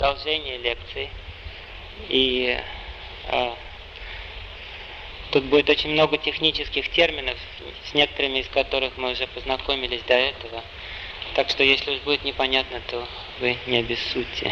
продолжение лекции. И тут будет очень много технических терминов, с некоторыми из которых мы уже познакомились до этого. Так что, если уж будет непонятно, то вы не обессудьте.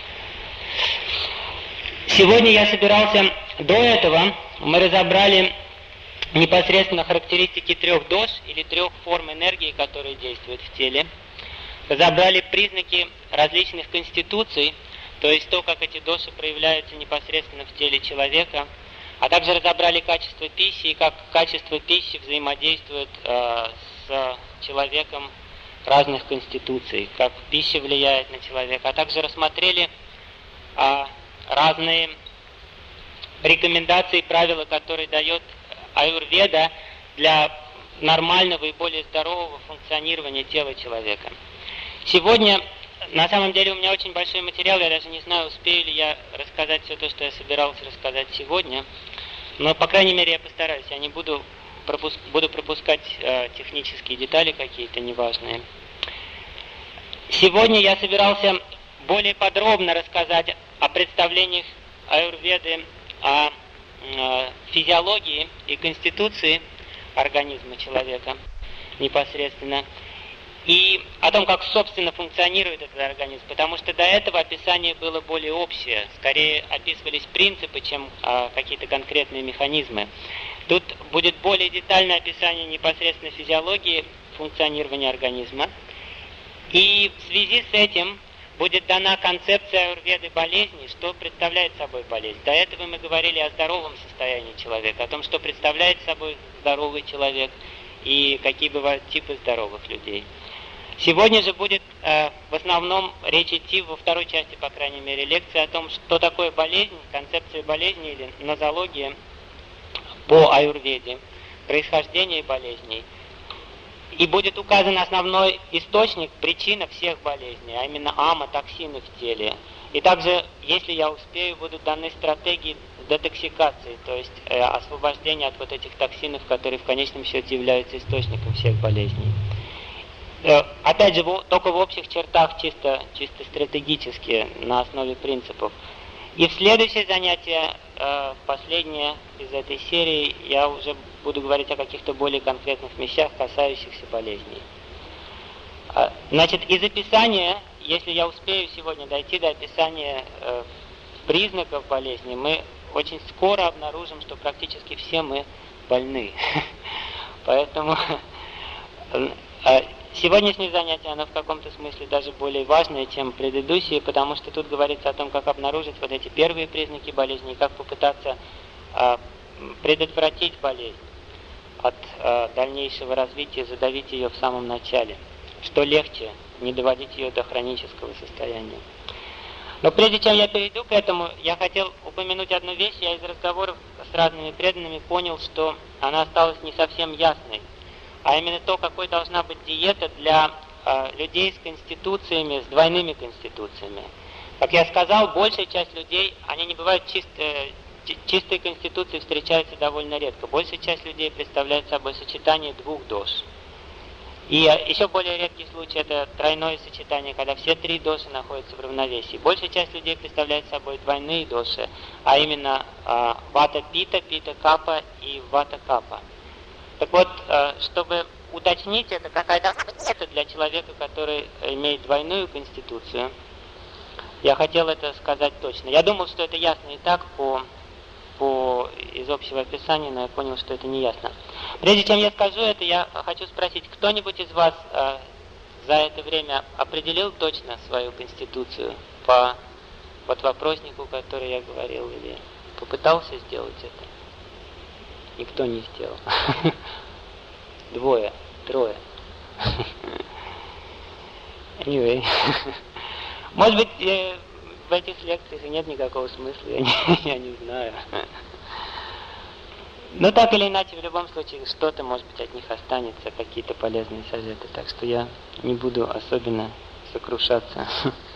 Сегодня я собирался, до этого мы разобрали непосредственно характеристики трех дош или трех форм энергии, которые действуют в теле. Разобрали признаки различных конституций, то есть то, как эти доши проявляются непосредственно в теле человека, а также разобрали качество пищи и как качество пищи взаимодействует с человеком разных конституций, как пища влияет на человека, а также рассмотрели разные рекомендации и правила, которые дает аюрведа для нормального и более здорового функционирования тела человека. Сегодня, на самом деле, у меня очень большой материал, я даже не знаю, успею ли я рассказать все то, что я собирался рассказать сегодня, но, по крайней мере, я постараюсь, я не буду пропускать технические детали какие-то неважные. Сегодня я собирался более подробно рассказать о представлениях аюрведы, о физиологии и конституции организма человека непосредственно, и о том, как, собственно, функционирует этот организм, потому что до этого описание было более общее, скорее описывались принципы, чем какие-то конкретные механизмы. Тут будет более детальное описание непосредственно физиологии функционирования организма, и в связи с этим будет дана концепция аюрведы болезни, что представляет собой болезнь. До этого мы говорили о здоровом состоянии человека, о том, что представляет собой здоровый человек и какие бывают типы здоровых людей. Сегодня же будет в основном речь идти во второй части, по крайней мере, лекции о том, что такое болезнь, концепция болезни или нозология по аюрведе, происхождение болезней. И будет указан основной источник, причина всех болезней, а именно токсины в теле. И также, если я успею, будут даны стратегии детоксикации, то есть освобождения от вот этих токсинов, которые в конечном счете являются источником всех болезней. Опять же, только в общих чертах, чисто стратегически, на основе принципов. И в следующее занятие, последнее из этой серии, я уже буду говорить о каких-то более конкретных вещах, касающихся болезней. Значит, из описания, если я успею сегодня дойти до описания признаков болезни, мы очень скоро обнаружим, что практически все мы больны. Поэтому сегодняшнее занятие, оно в каком-то смысле даже более важное, чем предыдущие, потому что тут говорится о том, как обнаружить вот эти первые признаки болезни, и как попытаться предотвратить болезнь от дальнейшего развития, задавить ее в самом начале, что легче, не доводить ее до хронического состояния. Но прежде чем я перейду к этому, я хотел упомянуть одну вещь. Я из разговоров с разными преданными понял, что она осталась не совсем ясной, а именно то, какой должна быть диета для людей с конституциями, с двойными конституциями. Как я сказал, большая часть людей, они не бывают чистой конституции, встречаются довольно редко. Большая часть людей представляет собой сочетание двух дош. И еще более редкий случай — это тройное сочетание, когда все три доши находятся в равновесии. Большая часть людей представляет собой двойные доши, а именно вата-пита, пита-капа и вата-капа. Так вот, чтобы уточнить это, какая это для человека, который имеет двойную конституцию, я хотел это сказать точно. Я думал, что это ясно и так из общего описания, но я понял, что это не ясно. Прежде чем я скажу это, я хочу спросить, кто-нибудь из вас за это время определил точно свою конституцию по вопроснику, который я говорил, или попытался сделать это? Никто не сделал. Двое, трое. Anyway. Может быть, в этих лекциях нет никакого смысла, я не знаю. Но так или иначе, в любом случае, что-то, может быть, от них останется, какие-то полезные советы. Так что я не буду особенно сокрушаться.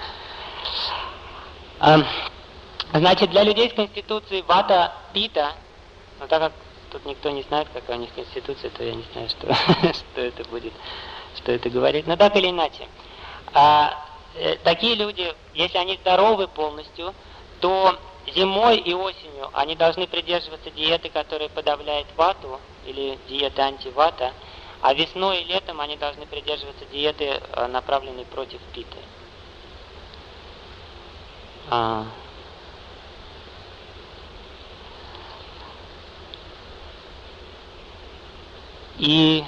Значит, для людей с конституцией вата-пита, но так как тут никто не знает, какая у них конституция, то я не знаю, что это будет, что это говорит. Но так или иначе, такие люди, если они здоровы полностью, то зимой и осенью они должны придерживаться диеты, которая подавляет вату, или диеты антивата, а весной и летом они должны придерживаться диеты, направленной против питы. И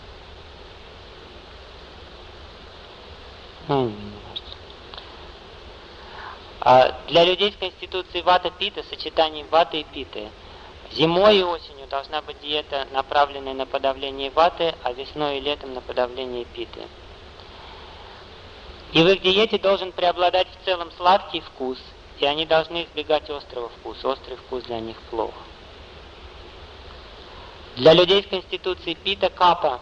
для людей с конституцией вата-пита, сочетанием ваты и питы, зимой и осенью должна быть диета, направленная на подавление ваты, а весной и летом на подавление питы. И в их диете должен преобладать в целом сладкий вкус, и они должны избегать острого вкуса. Острый вкус для них плох. Для людей с конституцией пита капа,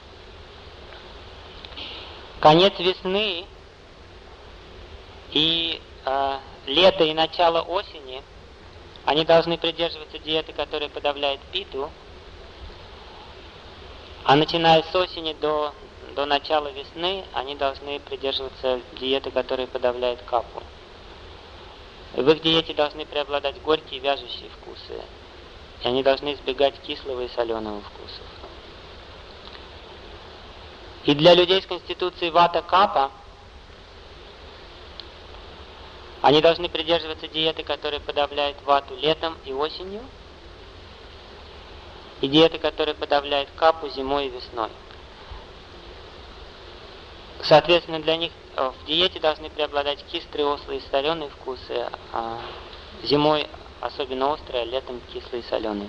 конец весны и лето и начало осени, они должны придерживаться диеты, которая подавляет питу, а начиная с осени до начала весны, они должны придерживаться диеты, которая подавляет капу. В их диете должны преобладать горькие и вяжущие вкусы, и они должны избегать кислого и соленого вкусов. И для людей с конституцией вата-капа они должны придерживаться диеты, которая подавляет вату летом и осенью, и диеты, которая подавляет капу зимой и весной. Соответственно, для них в диете должны преобладать кислые, острые и соленые вкусы, а зимой особенно острые, а летом кислые и соленые.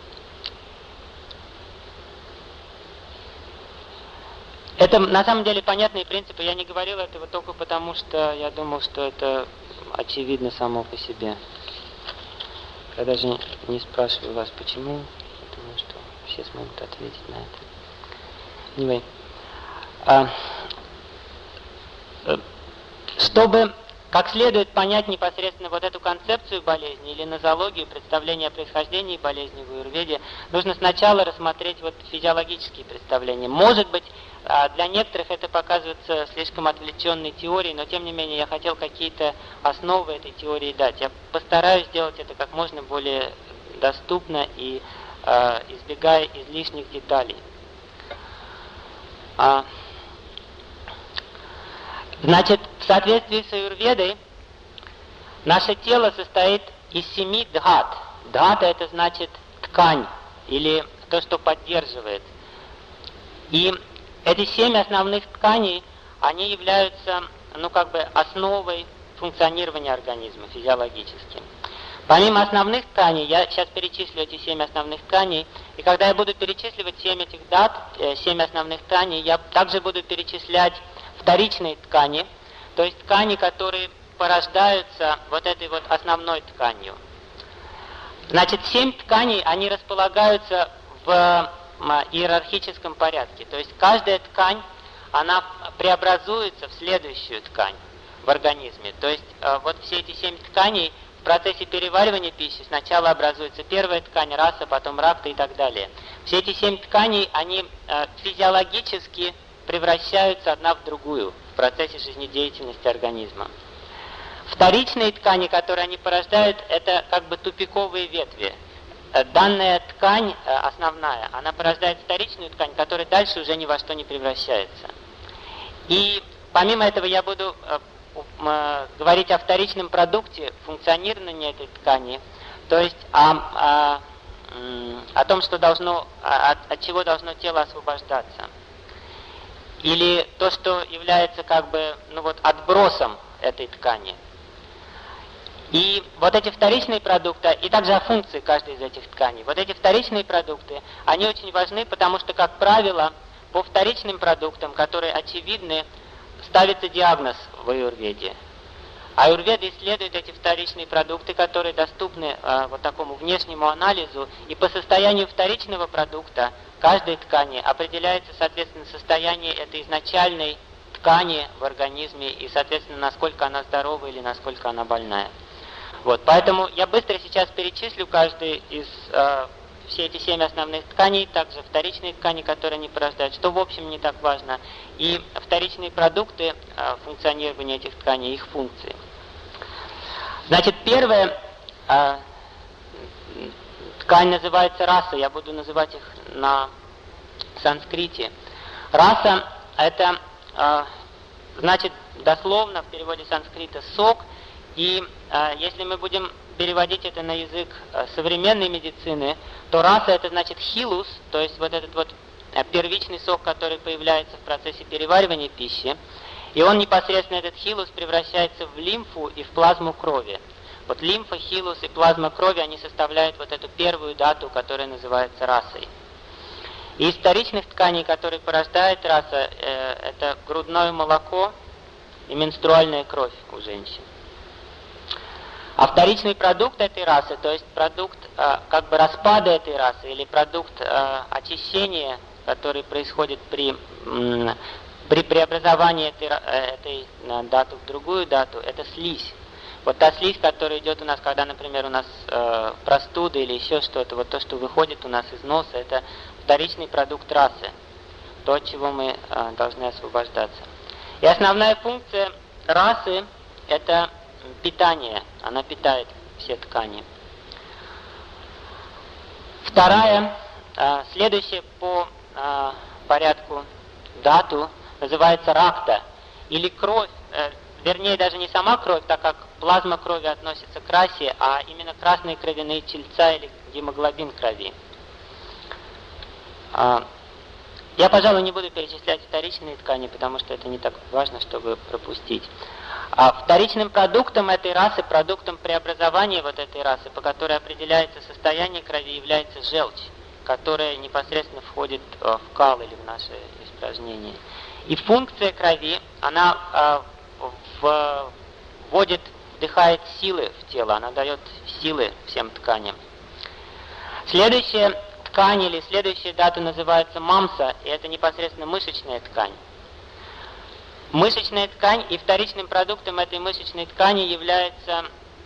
Это на самом деле понятные принципы. Я не говорил этого только потому, что я думал, что это очевидно само по себе. Я даже не спрашиваю вас, почему. Я думаю, что все смогут ответить на это. Anyway. Чтобы как следует понять непосредственно вот эту концепцию болезни или нозологию, представление о происхождении болезни в аюрведе, нужно сначала рассмотреть вот физиологические представления. Может быть, для некоторых это показывается слишком отвлеченной теорией, но тем не менее я хотел какие-то основы этой теории дать. Я постараюсь сделать это как можно более доступно и избегая излишних деталей. Значит, в соответствии с аюрведой, наше тело состоит из 7 дхат. Дхата — это значит ткань, или то, что поддерживает. И эти 7 основных тканей, они являются, основой функционирования организма физиологически. Помимо основных тканей, я сейчас перечислю эти 7 основных тканей, и когда я буду перечисливать 7 этих дат, 7 основных тканей, я также буду перечислять вторичные ткани, то есть ткани, которые порождаются вот этой вот основной тканью. Значит, 7 тканей, они располагаются в иерархическом порядке, то есть каждая ткань, она преобразуется в следующую ткань в организме. То есть вот все эти 7 тканей в процессе переваривания пищи сначала образуется первая ткань, раса, потом ракта и так далее. Все эти 7 тканей, они физиологически превращаются одна в другую в процессе жизнедеятельности организма. Вторичные ткани, которые они порождают, это как бы тупиковые ветви. Данная ткань основная, она порождает вторичную ткань, которая дальше уже ни во что не превращается. И помимо этого я буду говорить о вторичном продукте функционирования этой ткани, то есть о том, что от чего должно тело освобождаться. Или то, что является отбросом этой ткани. И вот эти вторичные продукты, и также о функции каждой из этих тканей. Вот эти вторичные продукты, они очень важны, потому что, как правило, по вторичным продуктам, которые очевидны, ставится диагноз в аюрведе. Аюрведа исследует эти вторичные продукты, которые доступны такому внешнему анализу, и по состоянию вторичного продукта каждой ткани определяется, соответственно, состояние этой изначальной ткани в организме и, соответственно, насколько она здорова или насколько она больная. Вот, поэтому я быстро сейчас перечислю каждый из все эти 7 основных тканей, также вторичные ткани, которые они порождают, что в общем не так важно, и вторичные продукты функционирования этих тканей, их функции. Значит, первая ткань называется раса, я буду называть их на санскрите. Раса – это, значит, дословно в переводе санскрита «сок», и если мы будем переводить это на язык современной медицины, то раса – это значит хилус, то есть вот этот вот первичный сок, который появляется в процессе переваривания пищи, и он непосредственно, этот хилус, превращается в лимфу и в плазму крови. Вот лимфа, хилус и плазма крови, они составляют вот эту первую дату, которая называется расой. И из вторичных тканей, которые порождает раса, это грудное молоко и менструальная кровь у женщин. А вторичный продукт этой расы, то есть продукт как бы распада этой расы или продукт очищения, который происходит при преобразовании этой даты в другую дату, это слизь. Вот та слизь, которая идет у нас, когда, например, у нас простуда или еще что-то, вот то, что выходит у нас из носа, это вторичный продукт расы, то, от чего мы должны освобождаться. И основная функция расы – это питание, она питает все ткани. Вторая, следующая по порядку дату, называется ракта, или кровь, вернее даже не сама кровь, так как плазма крови относится к расе, а именно красные кровяные тельца или гемоглобин крови. Я, пожалуй, не буду перечислять вторичные ткани, потому что это не так важно, чтобы пропустить. А вторичным продуктом этой расы, продуктом преобразования вот этой расы, по которой определяется состояние крови, является желчь, которая непосредственно входит в кал или в наше испражнение. И функция крови, она вдыхает силы в тело, она дает силы всем тканям. Следующая ткань или следующая дата называется мамса, и это непосредственно мышечная ткань. Мышечная ткань, и вторичным продуктом этой мышечной ткани является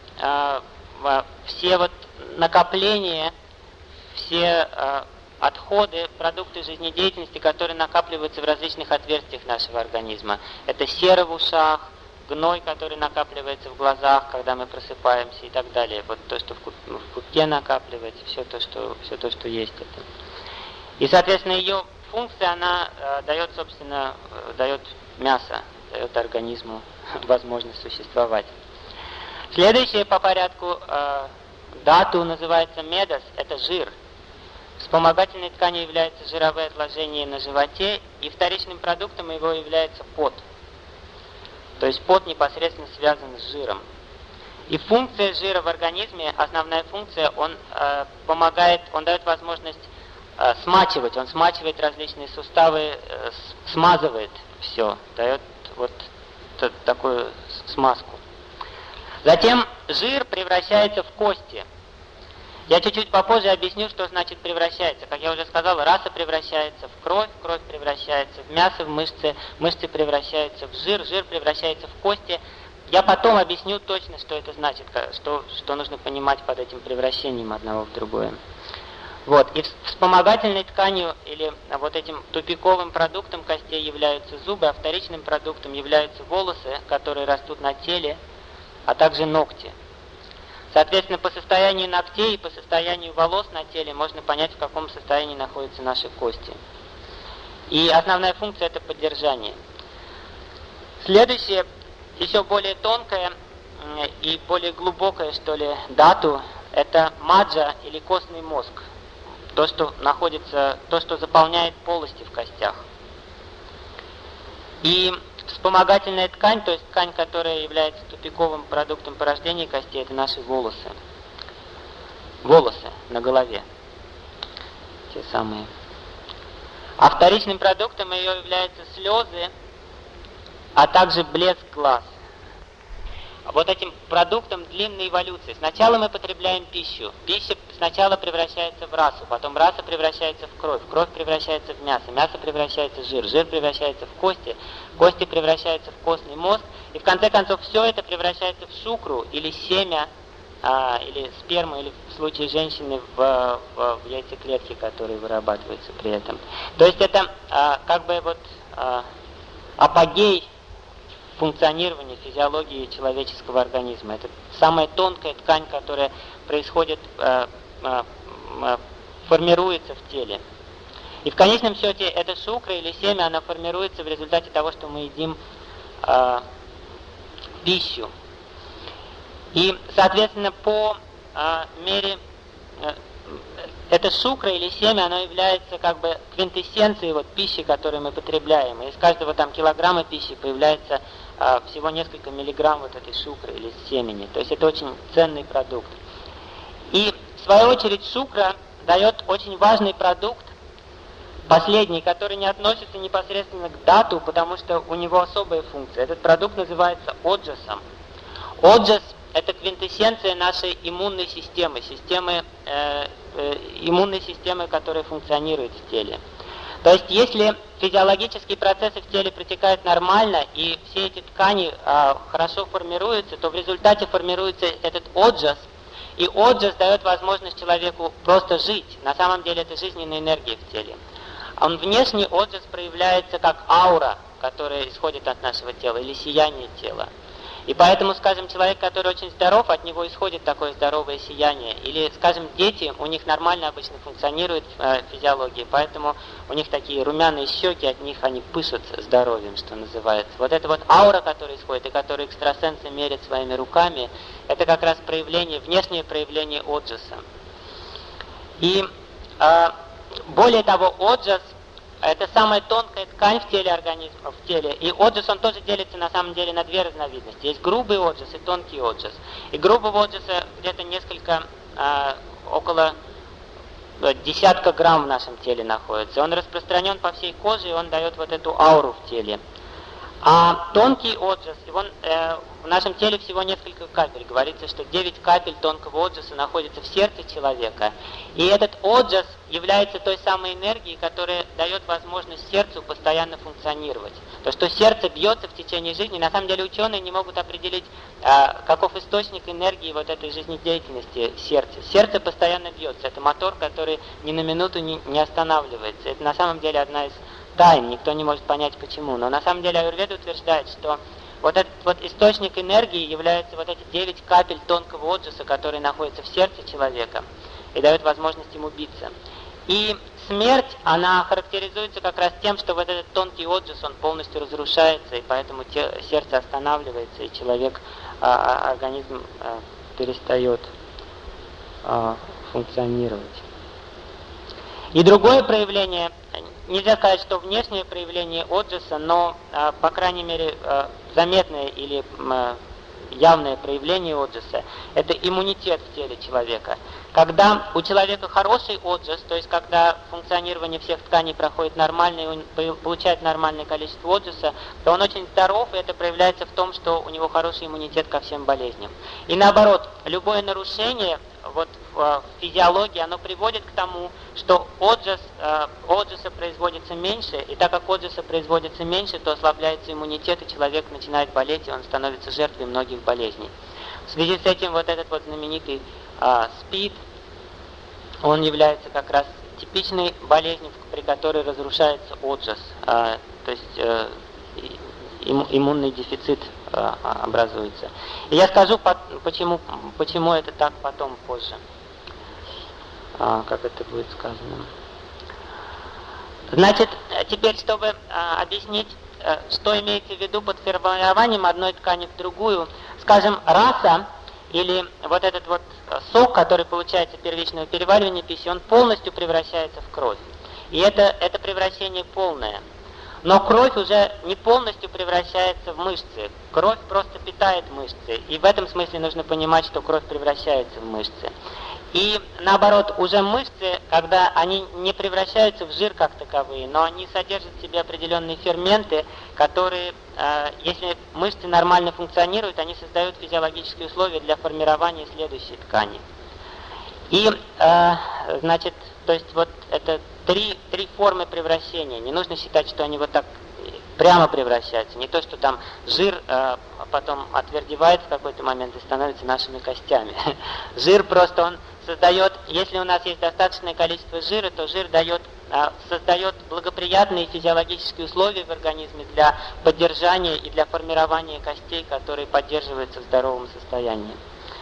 все вот накопления, все отходы, продукты жизнедеятельности, которые накапливаются в различных отверстиях нашего организма. Это сера в ушах, гной, который накапливается в глазах, когда мы просыпаемся и так далее. Вот то, что в пупке накапливается, все то, что есть это. И, соответственно, ее функция, она дает, собственно, дает мясо, дает организму возможность существовать. Следующая по порядку дату называется медос, это жир. Вспомогательной тканью являются жировые отложения на животе, и вторичным продуктом его является пот. То есть пот непосредственно связан с жиром. И функция жира в организме, основная функция, он помогает, он дает возможность смачивать, он смачивает различные суставы, смазывает все, дает вот такую смазку. Затем жир превращается в кости. Я чуть-чуть попозже объясню, что значит превращается. Как я уже сказал, раса превращается в кровь превращается в мясо, в мышцы, мышцы превращаются в жир, жир превращается в кости. Я потом объясню точно, что это значит, что нужно понимать под этим превращением одного в другое. Вот. И вспомогательной тканью или вот этим тупиковым продуктом костей являются зубы, а вторичным продуктом являются волосы, которые растут на теле, а также ногти. Соответственно, по состоянию ногтей и по состоянию волос на теле можно понять, в каком состоянии находятся наши кости. И основная функция – это поддержание. Следующее, еще более тонкое и более глубокое, что ли, дату – это маджа или костный мозг. То, что заполняет полости в костях. И вспомогательная ткань, то есть ткань, которая является тупиковым продуктом порождения костей, это наши волосы. Волосы на голове. Те самые. А вторичным продуктом ее являются слезы, а также блеск глаз. Вот этим продуктом длинной эволюции. Сначала мы потребляем пищу. Пища сначала превращается в расу, потом раса превращается в кровь превращается в мясо, мясо превращается в жир, жир превращается в кости, кости превращаются в костный мозг, и в конце концов все это превращается в шукру или семя или сперму, или в случае женщины в яйцеклетке, которые вырабатываются при этом. То есть это как бы вот апогей функционирования физиологии человеческого организма. Это самая тонкая ткань, которая происходит, формируется в теле. И в конечном счете это шукра или семя, оно формируется в результате того, что мы едим пищу. И, соответственно, по мере это шукра или семя, оно является как бы квинтэссенцией вот пищи, которую мы потребляем. И из каждого там килограмма пищи появляется всего несколько миллиграмм вот этой шукры или семени. То есть это очень ценный продукт. И в свою очередь шукра дает очень важный продукт, последний, который не относится непосредственно к дату, потому что у него особая функция. Этот продукт называется оджасом. Оджас — это квинтэссенция нашей иммунной системы, иммунной системы, которая функционирует в теле. То есть, если физиологические процессы в теле протекают нормально, и все эти ткани хорошо формируются, то в результате формируется этот оджас, и оджас дает возможность человеку просто жить. На самом деле это жизненная энергия в теле. Он внешний оджас проявляется как аура, которая исходит от нашего тела, или сияние тела. И поэтому, скажем, человек, который очень здоров, от него исходит такое здоровое сияние. Или, скажем, дети, у них нормально обычно функционирует физиология, поэтому у них такие румяные щеки, от них они пышут здоровьем, что называется. Вот эта вот аура, которая исходит, и которую экстрасенсы мерят своими руками, это как раз проявление, внешнее проявление оджаса. И более того, оджас — это самая тонкая ткань в теле организма, в теле. И оджас, он тоже делится на самом деле на две разновидности. Есть грубый оджас и тонкий оджас. И грубого оджаса где-то около десятка грамм в нашем теле находится. Он распространен по всей коже, и он дает вот эту ауру в теле. А тонкий оджас, в нашем теле всего несколько капель. Говорится, что 9 капель тонкого оджаса находится в сердце человека. И этот оджас является той самой энергией, которая дает возможность сердцу постоянно функционировать. То, что сердце бьется в течение жизни, на самом деле ученые не могут определить, каков источник энергии вот этой жизнедеятельности сердца. Сердце постоянно бьется. Это мотор, который ни на минуту не останавливается. Это на самом деле одна из тайн, никто не может понять почему. Но на самом деле аюрведа утверждает, что вот этот вот источник энергии является вот эти 9 капель тонкого оджаса, которые находятся в сердце человека и дают возможность ему биться. И смерть, она характеризуется как раз тем, что вот этот тонкий оджас, он полностью разрушается, и поэтому сердце останавливается, и человек, организм перестает функционировать. И другое проявление, нельзя сказать, что внешнее проявление оджаса, но, по крайней мере, заметное или явное проявление оджаса, это иммунитет в теле человека. Когда у человека хороший оджас, то есть когда функционирование всех тканей проходит нормально, и он получает нормальное количество оджаса, то он очень здоров, и это проявляется в том, что у него хороший иммунитет ко всем болезням. И наоборот, любое нарушение вот в физиологии, оно приводит к тому, что оджаса производится меньше, и так как оджаса производится меньше, то ослабляется иммунитет, и человек начинает болеть, и он становится жертвой многих болезней. В связи с этим вот этот вот знаменитый СПИД, он является как раз типичной болезнью, при которой разрушается оджас, то есть иммунный дефицит образуется. И я скажу, почему это так потом, позже, как это будет сказано. Значит, теперь, чтобы объяснить, что имеется в виду под формированием одной ткани в другую, скажем, раса или вот этот вот сок, который получается от первичного переваривания пищи, он полностью превращается в кровь. И это превращение полное. Но кровь уже не полностью превращается в мышцы. Кровь просто питает мышцы. И в этом смысле нужно понимать, что кровь превращается в мышцы. И наоборот, уже мышцы, когда они не превращаются в жир как таковые, но они содержат в себе определенные ферменты, которые, если мышцы нормально функционируют, они создают физиологические условия для формирования следующей ткани. И, значит, то есть вот это три формы превращения. Не нужно считать, что они вот так прямо превращается. Не то, что там жир потом отвердевает в какой-то момент и становится нашими костями. Жир просто он создает, если у нас есть достаточное количество жира, то жир создает благоприятные физиологические условия в организме для поддержания и для формирования костей, которые поддерживаются в здоровом состоянии.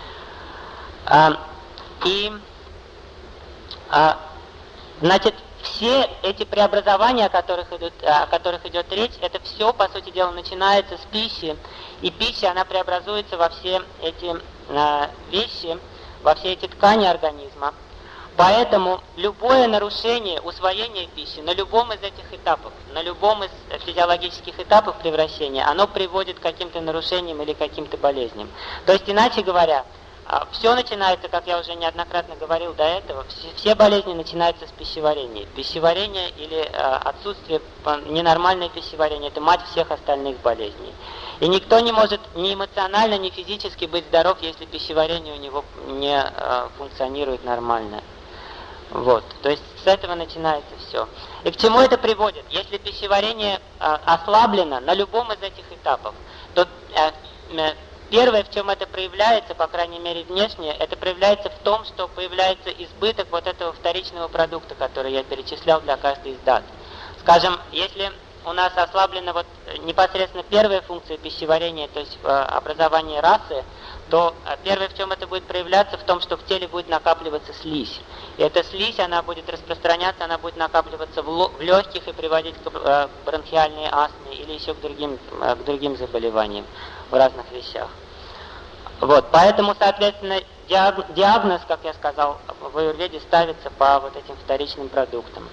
Значит, все эти преобразования, о которых идет речь, это все, по сути дела, начинается с пищи, и пища, она преобразуется во все эти вещи, во все эти ткани организма. Поэтому любое нарушение усвоения пищи на любом из этих этапов, на любом из физиологических этапов превращения, оно приводит к каким-то нарушениям или каким-то болезням. То есть, иначе говоря, все начинается, как я уже неоднократно говорил до этого, все болезни начинаются с пищеварения. Пищеварение или отсутствие ненормальное пищеварение – это мать всех остальных болезней. И никто не может ни эмоционально, ни физически быть здоров, если пищеварение у него не функционирует нормально. Вот. То есть с этого начинается все. И к чему это приводит? Если пищеварение ослаблено на любом из этих этапов, то первое, в чем это проявляется, по крайней мере внешне, это проявляется в том, что появляется избыток вот этого вторичного продукта, который я перечислял для каждой из дат. Скажем, если у нас ослаблена вот непосредственно первая функция пищеварения, то есть образование расы, то первое, в чем это будет проявляться, в том, что в теле будет накапливаться слизь. И эта слизь, она будет распространяться, она будет накапливаться в легких и приводить к бронхиальной астме или еще к другим заболеваниям в разных вещах. Вот, поэтому, соответственно, диагноз, как я сказал, в аюрведе ставится по вот этим вторичным продуктам.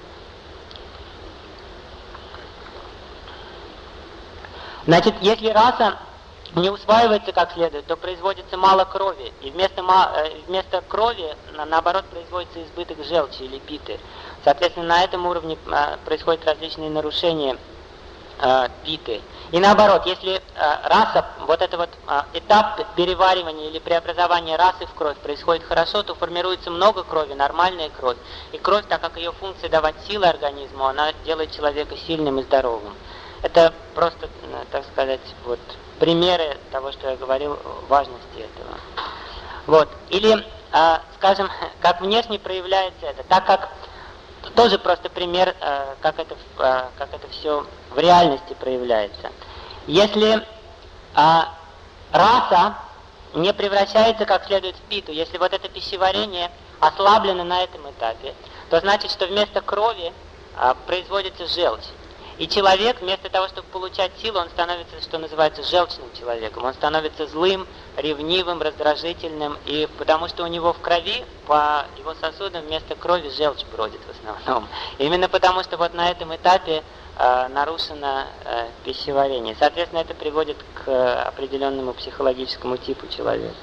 Значит, если раса не усваивается как следует, то производится мало крови, и вместо крови, наоборот, производится избыток желчи или питы. Соответственно, на этом уровне происходят различные нарушения питы. И наоборот, если раса, вот этот вот этап переваривания или преобразования расы в кровь происходит хорошо, то формируется много крови, нормальная кровь. И кровь, так как ее функция давать силы организму, она делает человека сильным и здоровым. Это просто, так сказать, вот примеры того, что я говорил, важности этого. Вот. Или, скажем, как внешне проявляется это, так как тоже просто пример, как это все в реальности проявляется. Если раса не превращается как следует в питу, если вот это пищеварение ослаблено на этом этапе, то значит, что вместо крови производится желчь. И человек, вместо того, чтобы получать силу, он становится, что называется, желчным человеком. Он становится злым, ревнивым, раздражительным, и потому что у него в крови, по его сосудам, вместо крови желчь бродит в основном. Именно потому что вот на этом этапе нарушено пищеварение. Соответственно, это приводит к определенному психологическому типу человека.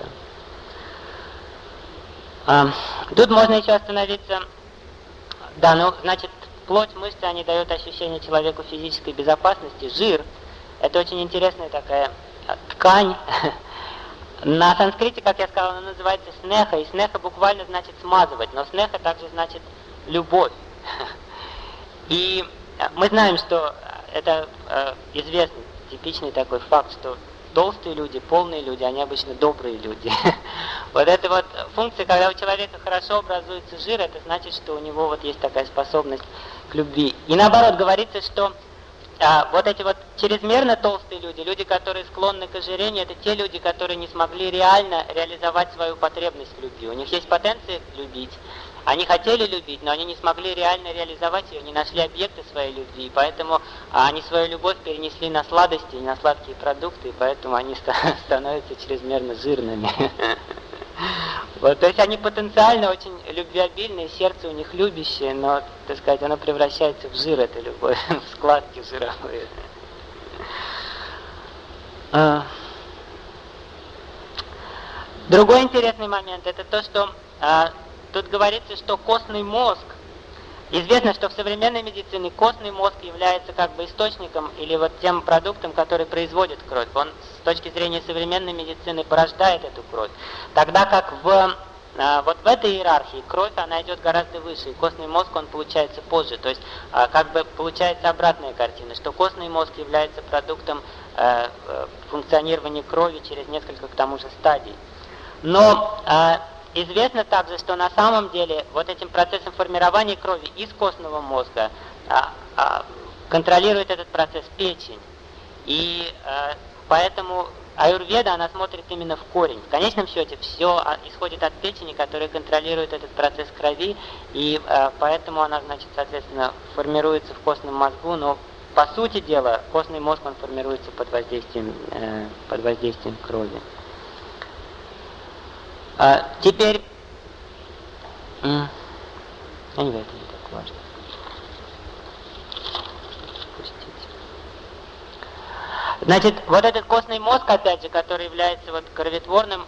Тут можно еще остановиться. Да, ну, значит, плоть, мышцы, они дают ощущение человеку физической безопасности. Жир – это очень интересная такая ткань. На санскрите, как я сказал, она называется снеха, и снеха буквально значит смазывать, но снеха также значит любовь. И мы знаем, что это известный, типичный такой факт, что толстые люди, полные люди, они обычно добрые люди. Вот эта вот функция, когда у человека хорошо образуется жир, это значит, что у него вот есть такая способность к любви. И наоборот, говорится, что вот эти вот чрезмерно толстые люди, люди, которые склонны к ожирению, это те люди, которые не смогли реально реализовать свою потребность в любви. У них есть потенция любить. Они хотели любить, но они не смогли реально реализовать ее, не нашли объекты своей любви, и поэтому они свою любовь перенесли на сладости, на сладкие продукты, и поэтому они становятся чрезмерно жирными. Вот, то есть они потенциально очень любвеобильные, сердце у них любящее, но, так сказать, оно превращается в жир, эта любовь, в складки жировые. Другой интересный момент, это то, что тут говорится, что костный мозг, известно, что в современной медицине костный мозг является как бы источником или вот тем продуктом, который производит кровь. Он с точки зрения современной медицины порождает эту кровь. Тогда как в вот в этой иерархии кровь, она идет гораздо выше, и костный мозг, он получается позже. То есть как бы получается обратная картина, что костный мозг является продуктом функционирования крови через несколько к тому же стадий. Но известно также, что на самом деле вот этим процессом формирования крови из костного мозга контролирует этот процесс печень. И поэтому аюрведа, она смотрит именно в корень. В конечном счете все исходит от печени, которая контролирует этот процесс крови, и поэтому она, значит, соответственно, формируется в костном мозгу, но по сути дела костный мозг, он формируется под воздействием крови. Теперь, это не так важно. Значит, вот этот костный мозг, опять же, который является вот кроветворным,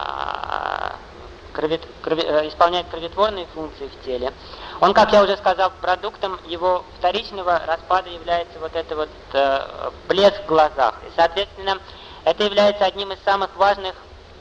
исполняет кроветворные функции в теле, он, как я уже сказал, продуктом его вторичного распада является вот это вот блеск в глазах. И, соответственно, это является одним из самых важных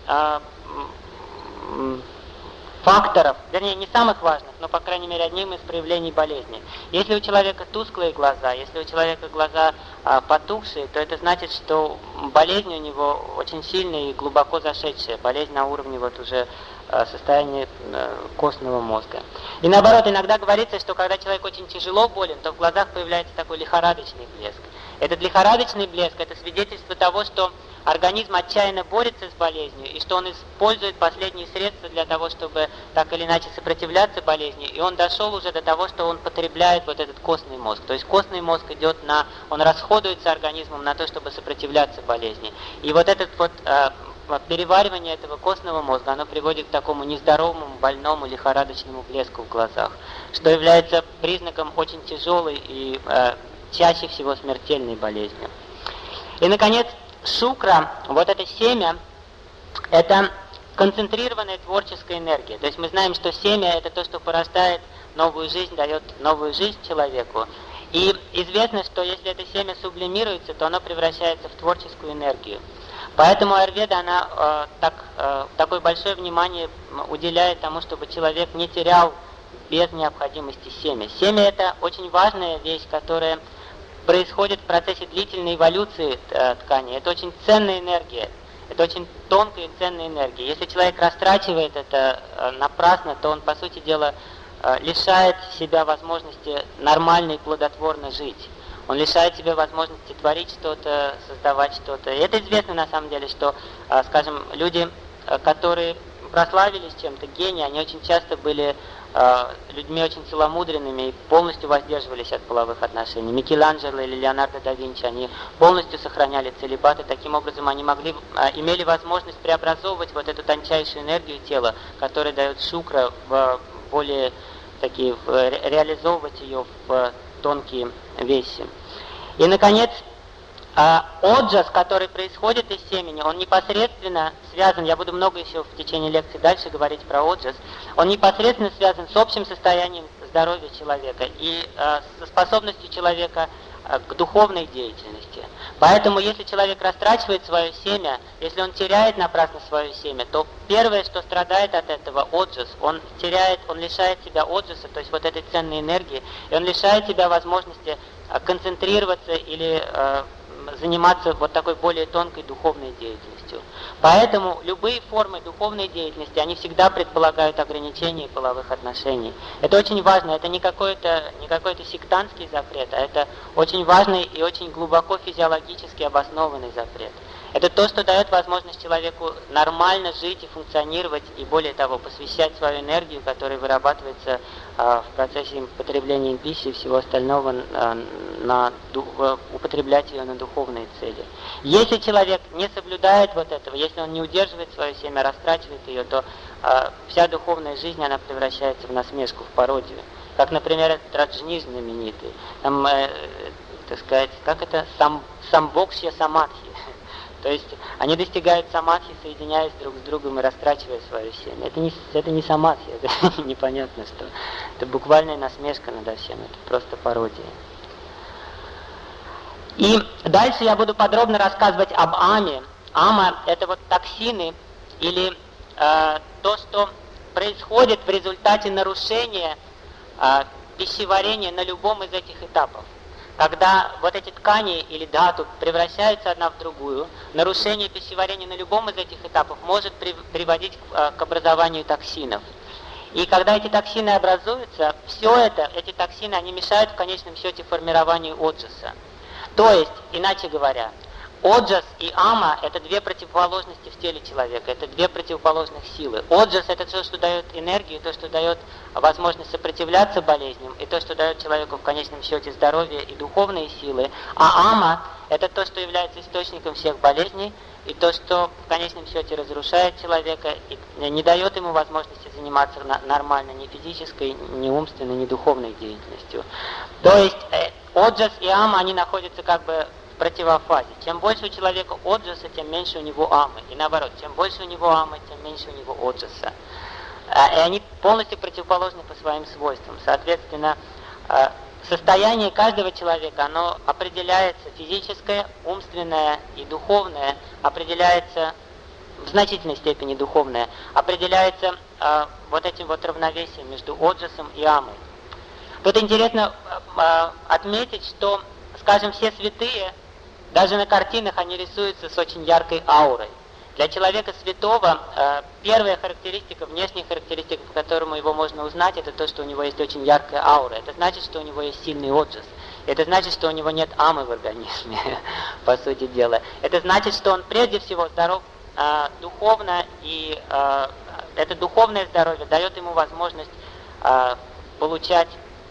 факторов, вернее, не самых важных, но, по крайней мере, одним из проявлений болезни. Если у человека тусклые глаза, если у человека глаза потухшие, то это значит, что болезнь у него очень сильная и глубоко зашедшая, болезнь на уровне вот уже состояния костного мозга. И наоборот, иногда говорится, что когда человек очень тяжело болен, то в глазах появляется такой лихорадочный блеск. Этот лихорадочный блеск – это свидетельство того, что организм отчаянно борется с болезнью, и что он использует последние средства для того, чтобы так или иначе сопротивляться болезни, и он дошел уже до того, что он потребляет вот этот костный мозг. То есть костный мозг идет он расходуется организмом на то, чтобы сопротивляться болезни. И вот этот вот переваривание этого костного мозга, оно приводит к такому нездоровому, больному, лихорадочному блеску в глазах, что является признаком очень тяжелой и чаще всего смертельной болезни. И, наконец, шукра, вот это семя, это концентрированная творческая энергия. То есть мы знаем, что семя – это то, что порождает новую жизнь, дает новую жизнь человеку. И известно, что если это семя сублимируется, то оно превращается в творческую энергию. Поэтому аюрведа, она такое большое внимание уделяет тому, чтобы человек не терял без необходимости семя. Семя – это очень важная вещь, которая происходит в процессе длительной эволюции ткани. Это очень ценная энергия, это очень тонкая и ценная энергия. Если человек растрачивает это напрасно, то он, по сути дела, лишает себя возможности нормально и плодотворно жить. Он лишает себя возможности творить что-то, создавать что-то. И это известно на самом деле, что, скажем, люди, которые прославились чем-то, гении, они очень часто были людьми очень целомудренными и полностью воздерживались от половых отношений. Микеланджело или Леонардо да Винчи, они полностью сохраняли целибат, и таким образом они имели возможность преобразовывать вот эту тончайшую энергию тела, которая дает шукра, в более такие, реализовывать ее в тонкие вещи. И, наконец, оджас, который происходит из семени, он непосредственно связан, я буду много еще в течение лекции дальше говорить про оджас, он непосредственно связан с общим состоянием здоровья человека и со способностью человека к духовной деятельности. Поэтому, если человек растрачивает свое семя, если он теряет напрасно свое семя, то первое, что страдает от этого, оджас, он лишает себя оджаса, то есть вот этой ценной энергии, и он лишает себя возможности концентрироваться или заниматься вот такой более тонкой духовной деятельностью. Поэтому любые формы духовной деятельности, они всегда предполагают ограничение половых отношений. Это очень важно, это не какой-то сектантский запрет, а это очень важный и очень глубоко физиологически обоснованный запрет. Это то, что дает возможность человеку нормально жить и функционировать, и более того, посвящать свою энергию, которая вырабатывается в процессе потребления пищи и всего остального, употреблять ее на духовные цели. Если человек не соблюдает вот этого, если он не удерживает свое семя, растрачивает ее, то вся духовная жизнь, она превращается в насмешку, в пародию. Как, например, этот Раджни знаменитый. Там, так сказать, как это? Самбокшья самадхи. То есть они достигают самадхи, соединяясь друг с другом и растрачивая свое семя. Это не самадхи, это непонятно что. Это буквальная насмешка над всем, это просто пародия. И дальше я буду подробно рассказывать об аме. Ама – это вот токсины или то, что происходит в результате нарушения пищеварения на любом из этих этапов. Когда вот эти ткани или дату превращаются одна в другую, нарушение пищеварения на любом из этих этапов может приводить к образованию токсинов. И когда эти токсины образуются, эти токсины, они мешают в конечном счете формированию оджаса. То есть, иначе говоря, оджас и ама – это две противоположности в теле человека, это две противоположных силы. Оджас – это то, что дает энергию, то, что дает возможность сопротивляться болезням, и то, что дает человеку в конечном счете здоровье и духовные силы. А ама – это то, что является источником всех болезней, и то, что в конечном счете разрушает человека и не дает ему возможности заниматься нормально ни физической, ни умственной, ни духовной деятельностью. То есть оджас и ама, они находятся как бы в противофазе. Чем больше у человека оджаса, тем меньше у него амы. И наоборот, чем больше у него амы, тем меньше у него оджаса. И они полностью противоположны по своим свойствам. Соответственно, состояние каждого человека, оно определяется, физическое, умственное и духовное, определяется, в значительной степени духовное, определяется вот этим вот равновесием между оджасом и амой. Тут интересно отметить, что, скажем, все святые, даже на картинах они рисуются с очень яркой аурой. Для человека святого первая характеристика, внешняя характеристика, по которому его можно узнать, это то, что у него есть очень яркая аура. Это значит, что у него есть сильный оджас. Это значит, что у него нет амы в организме, по сути дела. Это значит, что он прежде всего здоров духовно, и это духовное здоровье дает ему возможность получать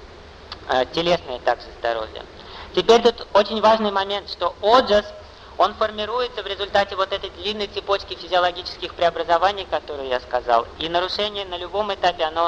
телесное также здоровье. Теперь тут очень важный момент, что оджас, он формируется в результате вот этой длинной цепочки физиологических преобразований, которые я сказал. И нарушение на любом этапе, оно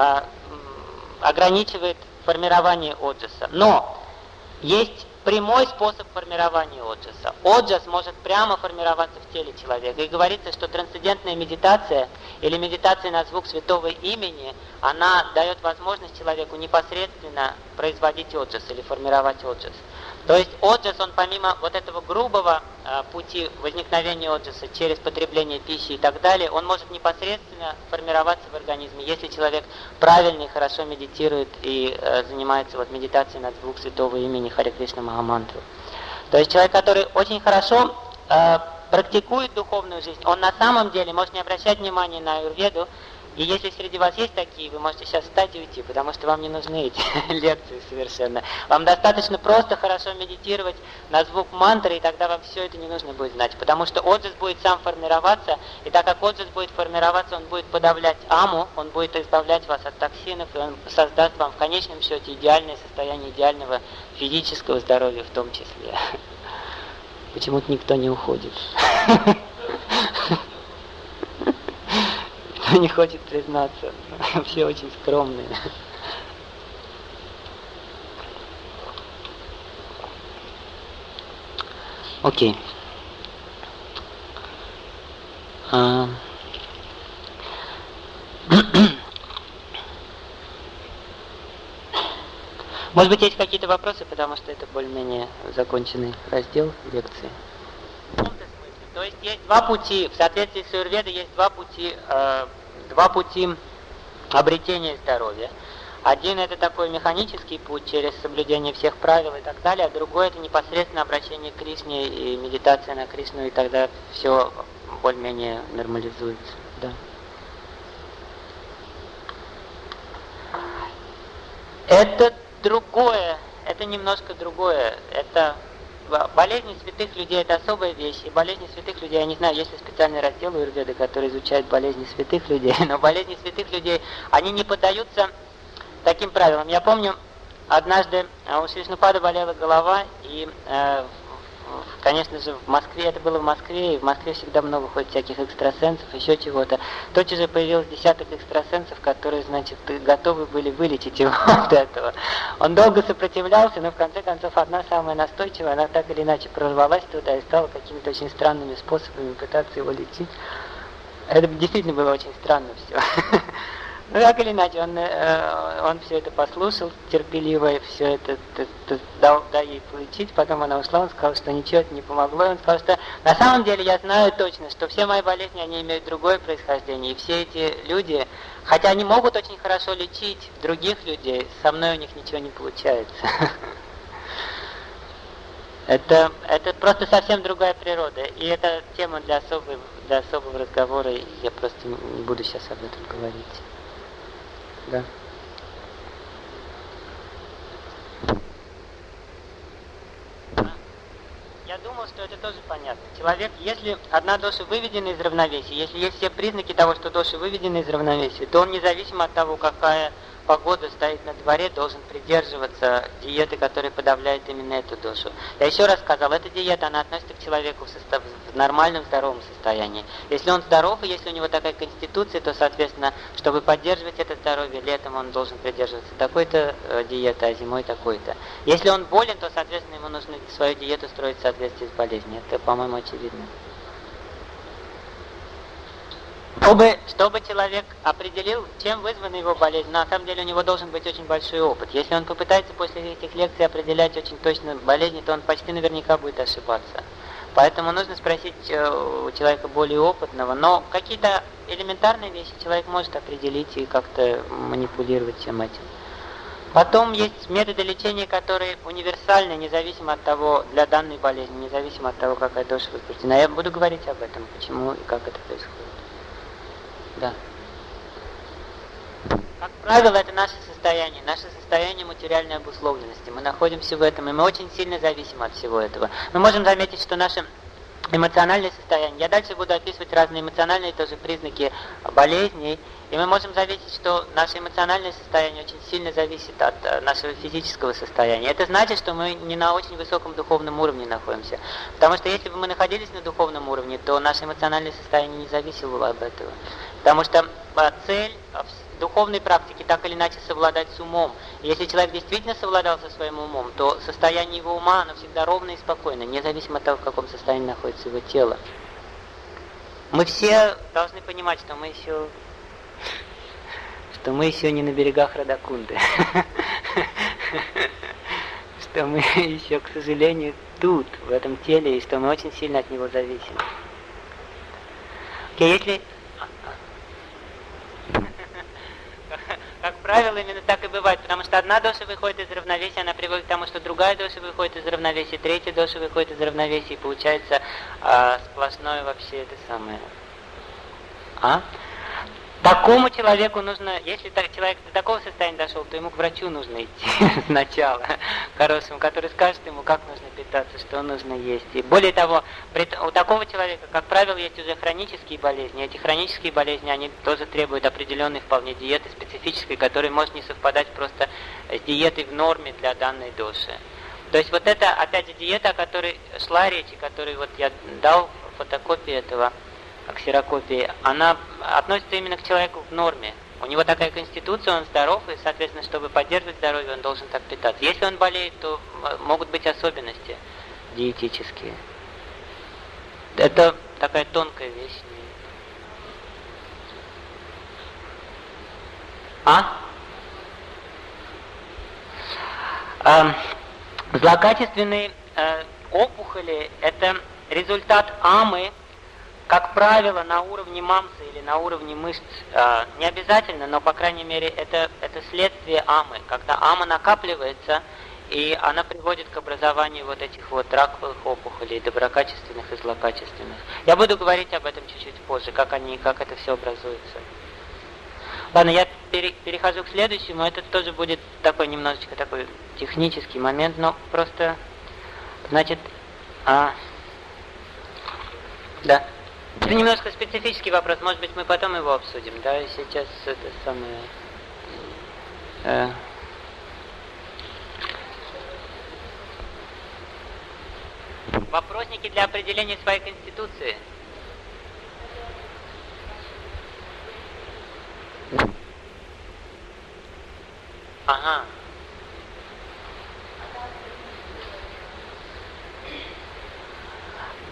ограничивает формирование оджаса. Но есть прямой способ формирования оджаса. Оджас может прямо формироваться в теле человека. И говорится, что трансцендентная медитация или медитация на звук святого имени, она дает возможность человеку непосредственно производить оджас или формировать оджас. То есть оджас, он помимо вот этого грубого пути возникновения оджаса через потребление пищи и так далее, он может непосредственно формироваться в организме, если человек правильно и хорошо медитирует и занимается вот медитацией на звук святого имени Харе Кришна Махамантру. То есть человек, который очень хорошо практикует духовную жизнь, он на самом деле может не обращать внимания на аюрведу. И если среди вас есть такие, вы можете сейчас встать и уйти, потому что вам не нужны эти лекции совершенно. Вам достаточно просто хорошо медитировать на звук мантры, и тогда вам все это не нужно будет знать. Потому что оджас будет сам формироваться, и так как оджас будет формироваться, он будет подавлять аму, он будет избавлять вас от токсинов, и он создаст вам в конечном счете идеальное состояние идеального физического здоровья в том числе. Почему-то никто не уходит. Не хочет признаться. Все очень скромные. Окей. Может быть, есть какие-то вопросы, потому что это более-менее законченный раздел лекции. То есть есть два пути, в соответствии с аюрведой есть два пути обретения здоровья. Один это такой механический путь через соблюдение всех правил и так далее, а другой это непосредственно обращение к Кришне и медитация на Кришну, и тогда все более-менее нормализуется. Да. Это другое, это немножко другое, это... Болезни святых людей – это особая вещь, и болезни святых людей, я не знаю, есть ли специальный раздел у аюрведы, который изучает болезни святых людей, но болезни святых людей, они не поддаются таким правилам. Я помню, однажды у Шри Вишнупады болела голова, и, конечно же, в Москве, это было в Москве, и в Москве всегда много ходит всяких экстрасенсов, еще чего-то. Тотчас же появилось десяток экстрасенсов, которые, значит, готовы были вылечить его от этого. Он долго сопротивлялся, но в конце концов одна самая настойчивая, она так или иначе прорвалась туда и стала какими-то очень странными способами пытаться его лечить. Это действительно было очень странно все. Ну, так или иначе, он все это послушал терпеливо, и все это дал ей получить, потом она ушла, он сказал, что ничего это не помогло, и он сказал, что на самом деле я знаю точно, что все мои болезни, они имеют другое происхождение, и все эти люди, хотя они могут очень хорошо лечить других людей, со мной у них ничего не получается. Это просто совсем другая природа, и это тема для особого разговора, и я просто не буду сейчас об этом говорить. Да. Я думал, что это тоже понятно. Человек, если одна доша выведена из равновесия, если есть все признаки того, что доша выведена из равновесия, то он независимо от того, какая погода стоит на дворе, должен придерживаться диеты, которая подавляет именно эту дошу. Я еще раз сказал, эта диета, она относится к человеку в нормальном, здоровом состоянии. Если он здоров, и если у него такая конституция, то, соответственно, чтобы поддерживать это здоровье, летом он должен придерживаться такой-то диеты, а зимой такой-то. Если он болен, то, соответственно, ему нужно свою диету строить в соответствии с болезнью. Это, по-моему, очевидно. Чтобы человек определил, чем вызвана его болезнь, на самом деле у него должен быть очень большой опыт. Если он попытается после этих лекций определять очень точно болезни, то он почти наверняка будет ошибаться. Поэтому нужно спросить у человека более опытного, но какие-то элементарные вещи человек может определить и как-то манипулировать всем этим. Потом есть методы лечения, которые универсальны, независимо от того, для данной болезни, независимо от того, какая доша возбуждена. Я буду говорить об этом, почему и как это происходит. Да. Как правило, это наше состояние материальной обусловленности. Мы находимся в этом, и мы очень сильно зависим от всего этого. Мы можем заметить, что наше эмоциональное состояние, я дальше буду описывать разные эмоциональные тоже признаки болезней, и мы можем заметить, что наше эмоциональное состояние очень сильно зависит от нашего физического состояния. Это значит, что мы не на очень высоком духовном уровне находимся. Потому что если бы мы находились на духовном уровне, то наше эмоциональное состояние не зависело бы от этого. Потому что цель духовной практики так или иначе совладать с умом. И если человек действительно совладал со своим умом, то состояние его ума, оно всегда ровно и спокойно, независимо от того, в каком состоянии находится его тело. Мы все должны понимать, что мы еще не на берегах Радакунды. Что мы еще, к сожалению, тут, в этом теле, и что мы очень сильно от него зависим. Если... Как правило, именно так и бывает, потому что одна доша выходит из равновесия, она приводит к тому, что другая доша выходит из равновесия, третья доша выходит из равновесия, и получается сплошное вообще это самое. Такому человеку нужно, если человек до такого состояния дошел, то ему к врачу нужно идти сначала, хорошему, который скажет ему, как нужно питаться, что нужно есть. И более того, у такого человека, как правило, есть уже хронические болезни. Эти хронические болезни, они тоже требуют определенной вполне диеты специфической, которая может не совпадать просто с диетой в норме для данной доши. То есть вот это, опять же, диета, о которой шла речь, и которой вот я дал фотокопии этого, ксерокопии, она относится именно к человеку в норме. У него такая конституция, он здоров, и, соответственно, чтобы поддерживать здоровье, он должен так питаться. Если он болеет, то могут быть особенности диетические. Это такая тонкая вещь. Злокачественные опухоли – это результат амы, как правило, на уровне мамсы или на уровне мышц. Не обязательно, но, по крайней мере, это следствие амы. Когда ама накапливается, и она приводит к образованию вот этих вот раковых опухолей, доброкачественных и злокачественных. Я буду говорить об этом чуть-чуть позже, как это все образуется. Ладно, я перехожу к следующему. Это тоже будет такой немножечко такой технический момент, но просто, значит, да. Это немножко специфический вопрос, может быть, мы потом его обсудим, да, и сейчас это самое... Вопросники для определения своей конституции. Ага.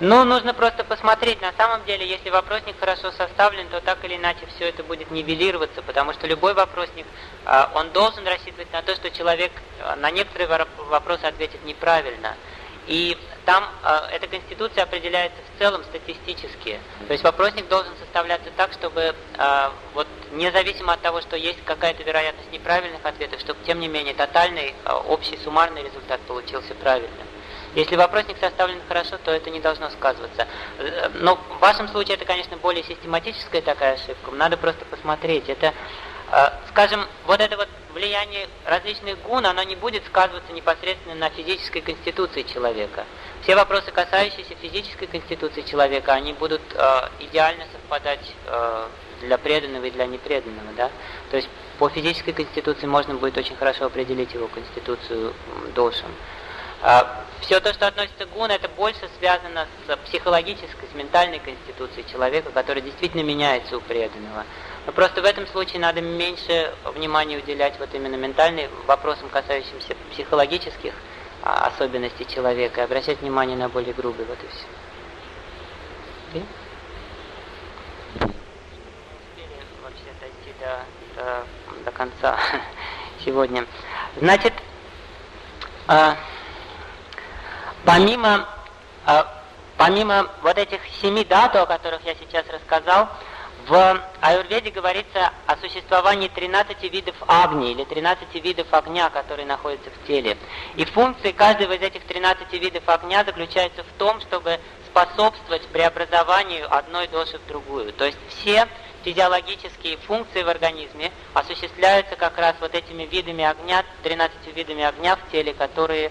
Ну, нужно просто посмотреть. На самом деле, если вопросник хорошо составлен, то так или иначе все это будет нивелироваться, потому что любой вопросник, он должен рассчитывать на то, что человек на некоторые вопросы ответит неправильно. И там эта конституция определяется в целом статистически. То есть вопросник должен составляться так, чтобы вот независимо от того, что есть какая-то вероятность неправильных ответов, чтобы тем не менее тотальный общий суммарный результат получился правильным. Если вопросник составлен хорошо, то это не должно сказываться. Но в вашем случае это, конечно, более систематическая такая ошибка. Надо просто посмотреть. Это, скажем, вот это вот влияние различных гун, оно не будет сказываться непосредственно на физической конституции человека. Все вопросы, касающиеся физической конституции человека, они будут идеально совпадать для преданного и для непреданного. Да? То есть по физической конституции можно будет очень хорошо определить его конституцию дошем. Все то, что относится к гун, это больше связано с психологической, с ментальной конституцией человека, которая действительно меняется у преданного. Но просто в этом случае надо меньше внимания уделять вот именно ментальным вопросам, касающимся психологических особенностей человека, и обращать внимание на более грубые, вот и все. Okay? Не успели вообще дойти до конца сегодня. Значит, помимо вот этих 7 дат, о которых я сейчас рассказал, в аюрведе говорится о существовании 13 видов агни, или 13 видов огня, которые находятся в теле. И функции каждого из этих 13 видов огня заключается в том, чтобы способствовать преобразованию одной доши в другую. То есть все физиологические функции в организме осуществляются как раз вот этими видами огня, 13 видами огня в теле, которые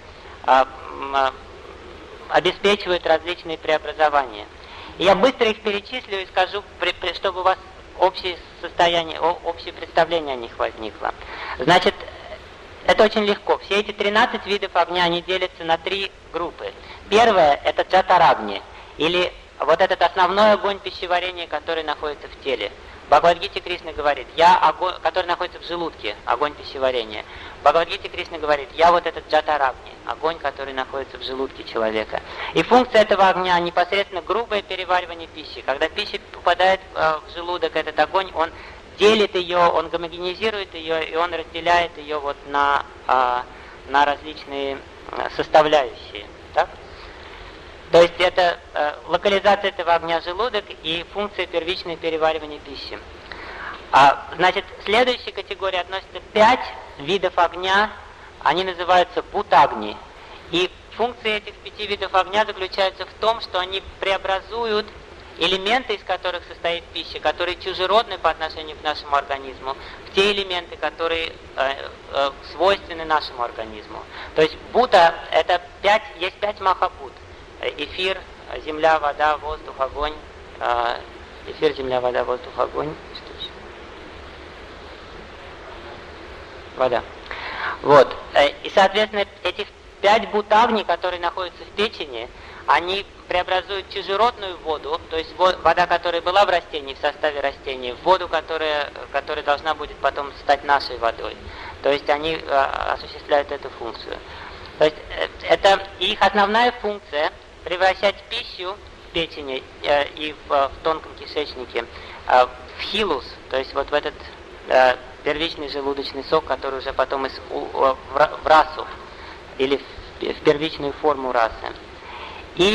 обеспечивают различные преобразования. И я быстро их перечислю и скажу, чтобы у вас общее состояние, общее представление о них возникло. Значит, это очень легко. Все эти 13 видов огня, они делятся на 3 группы. Первое – это джатарагни, или вот этот основной огонь пищеварения, который находится в теле. В Бхагавад-гите Кришна говорит, я огонь, который находится в желудке, огонь пищеварения. В Бхагавад-гите Кришна говорит, я вот этот джатарагни, огонь, который находится в желудке человека. И функция этого огня непосредственно грубое переваривание пищи. Когда пища попадает в желудок, этот огонь, он делит ее, он гомогенизирует ее, и он разделяет ее вот на различные составляющие. Так? То есть это локализация этого огня желудок и функция первичное переваривание пищи. Значит, следующей категории относится 5 видов огня, они называются бутагни. И функция этих 5 видов огня заключается в том, что они преобразуют элементы, из которых состоит пища, которые чужеродны по отношению к нашему организму, в те элементы, которые свойственны нашему организму. То есть бута, это есть 5 махабут. Эфир, земля, вода, воздух, огонь. Эфир, земля, вода, воздух, огонь. Вода. Вот. И, соответственно, этих 5 бутагни, которые находятся в печени, они преобразуют чужеродную воду, то есть вода, которая была в растении, в составе растения, в воду, которая должна будет потом стать нашей водой. То есть они осуществляют эту функцию. То есть это их основная функция — превращать пищу в печени и в тонком кишечнике в хилус, то есть вот в этот первичный желудочный сок, который уже потом в расу или в первичную форму расы. И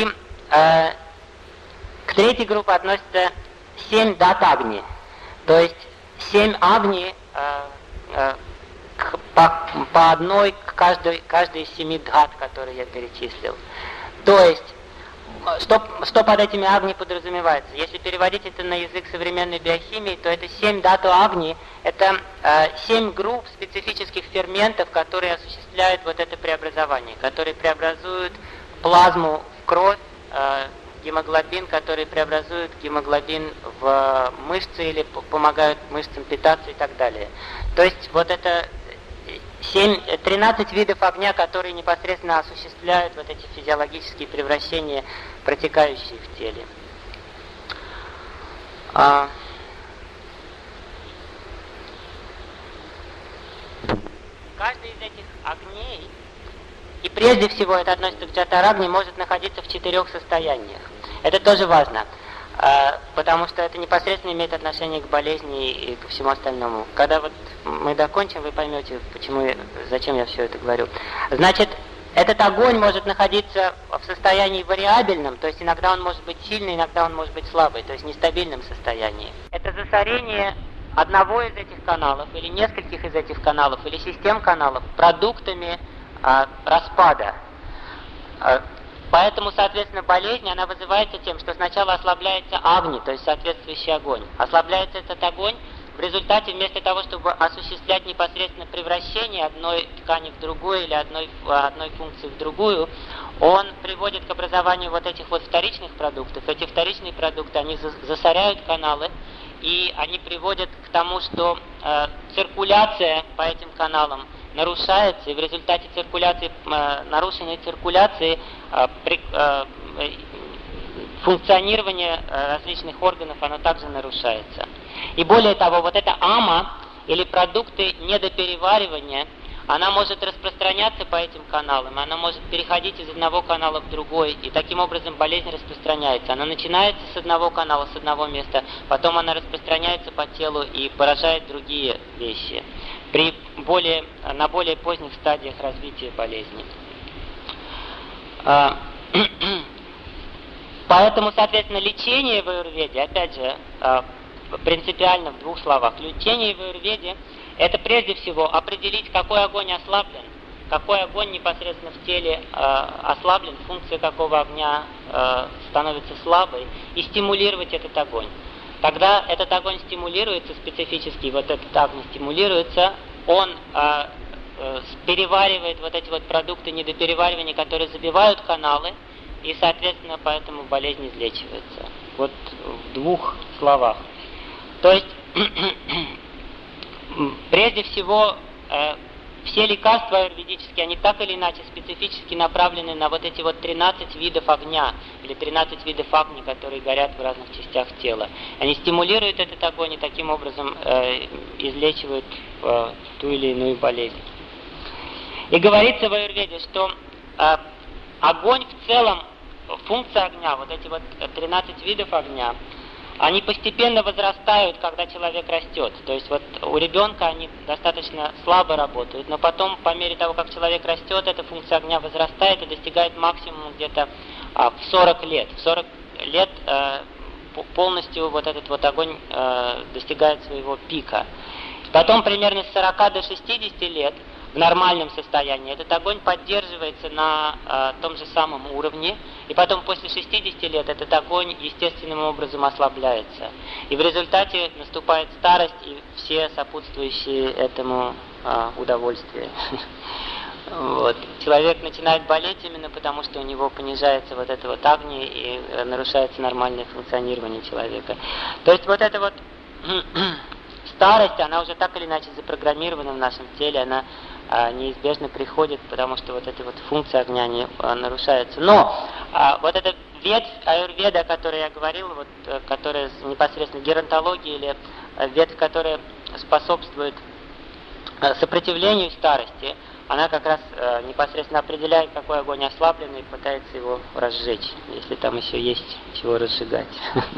к третьей группе относятся 7 дат-агни, то есть 7 агни по одной к каждой из 7 дхат, которые я перечислил. То есть что под этими агни подразумевается? Если переводить это на язык современной биохимии, то это 7 дату агни, это 7 групп специфических ферментов, которые осуществляют вот это преобразование, которые преобразуют плазму в кровь, гемоглобин, который преобразует гемоглобин в мышцы или помогают мышцам питаться и так далее. То есть вот это 13 видов огня, которые непосредственно осуществляют вот эти физиологические превращения, протекающие в теле. Каждый из этих огней, и прежде всего это относится к джатарагни, может находиться в 4 состояниях. Это тоже важно, потому что это непосредственно имеет отношение к болезни и ко всему остальному. Когда вот мы закончим, вы поймете, зачем я все это говорю. Значит, этот огонь может находиться в состоянии вариабельном, то есть иногда он может быть сильный, иногда он может быть слабый, то есть нестабильном состоянии. Это засорение одного из этих каналов, или нескольких из этих каналов, или систем каналов продуктами распада. Поэтому, соответственно, болезнь, она вызывается тем, что сначала ослабляется агни, то есть соответствующий огонь. Ослабляется этот огонь, в результате вместо того, чтобы осуществлять непосредственно превращение одной ткани в другую или одной функции в другую, он приводит к образованию вот этих вот вторичных продуктов. Эти вторичные продукты, они засоряют каналы, и они приводят к тому, что циркуляция по этим каналам нарушается, и в результате нарушенной циркуляции функционирование различных органов, оно также нарушается. И более того, вот эта ама, или продукты недопереваривания, она может распространяться по этим каналам, она может переходить из одного канала в другой, и таким образом болезнь распространяется. Она начинается с одного канала, с одного места, потом она распространяется по телу и поражает другие вещи на более поздних стадиях развития болезни. Поэтому, соответственно, лечение в аюрведе, опять же, принципиально в двух словах, лечение в аюрведе — это прежде всего определить, какой огонь ослаблен, какой огонь непосредственно в теле ослаблен, функция какого огня становится слабой, и стимулировать этот огонь. Когда этот огонь стимулируется специфически, вот этот огонь стимулируется, он переваривает вот эти вот продукты недопереваривания, которые забивают каналы, и, соответственно, поэтому болезнь излечивается. Вот в двух словах. То есть, прежде всего, все лекарства аюрведические, они так или иначе специфически направлены на вот эти вот 13 видов огня, или 13 видов агни, которые горят в разных частях тела. Они стимулируют этот огонь и таким образом излечивают ту или иную болезнь. И говорится в аюрведе, что огонь в целом, функция огня, вот эти вот 13 видов огня, они постепенно возрастают, когда человек растет. То есть вот у ребенка они достаточно слабо работают, но потом, по мере того, как человек растет, эта функция огня возрастает и достигает максимума где-то в 40 лет. В 40 лет полностью вот этот вот огонь достигает своего пика. Потом примерно с 40 до 60 лет в нормальном состоянии этот огонь поддерживается на том же самом уровне, и потом после 60 лет этот огонь естественным образом ослабляется. И в результате наступает старость и все сопутствующие этому удовольствия. Вот. Человек начинает болеть именно потому, что у него понижается вот это вот агни и нарушается нормальное функционирование человека. То есть вот эта вот старость, она уже так или иначе запрограммирована в нашем теле, она неизбежно приходит, потому что вот эта вот функция огня не нарушается. Но вот эта ветвь аюрведа, о которой я говорил, вот, которая непосредственно геронтология, или ветвь, которая способствует сопротивлению старости, она как раз непосредственно определяет, какой огонь ослаблен, и пытается его разжечь, если там еще есть чего разжигать.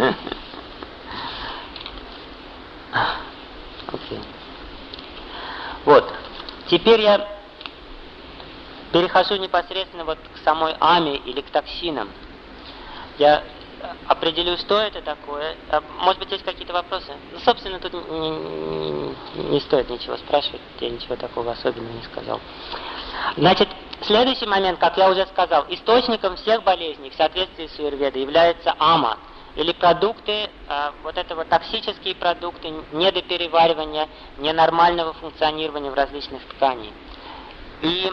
Окей. Вот. Теперь я перехожу непосредственно вот к самой аме или к токсинам. Я определю, что это такое. Может быть, есть какие-то вопросы? Ну, собственно, тут не стоит ничего спрашивать, я ничего такого особенного не сказал. Значит, следующий момент, как я уже сказал, источником всех болезней в соответствии с аюрведой является ама, или продукты, вот это вот токсические продукты, недопереваривания, ненормального функционирования в различных тканях. И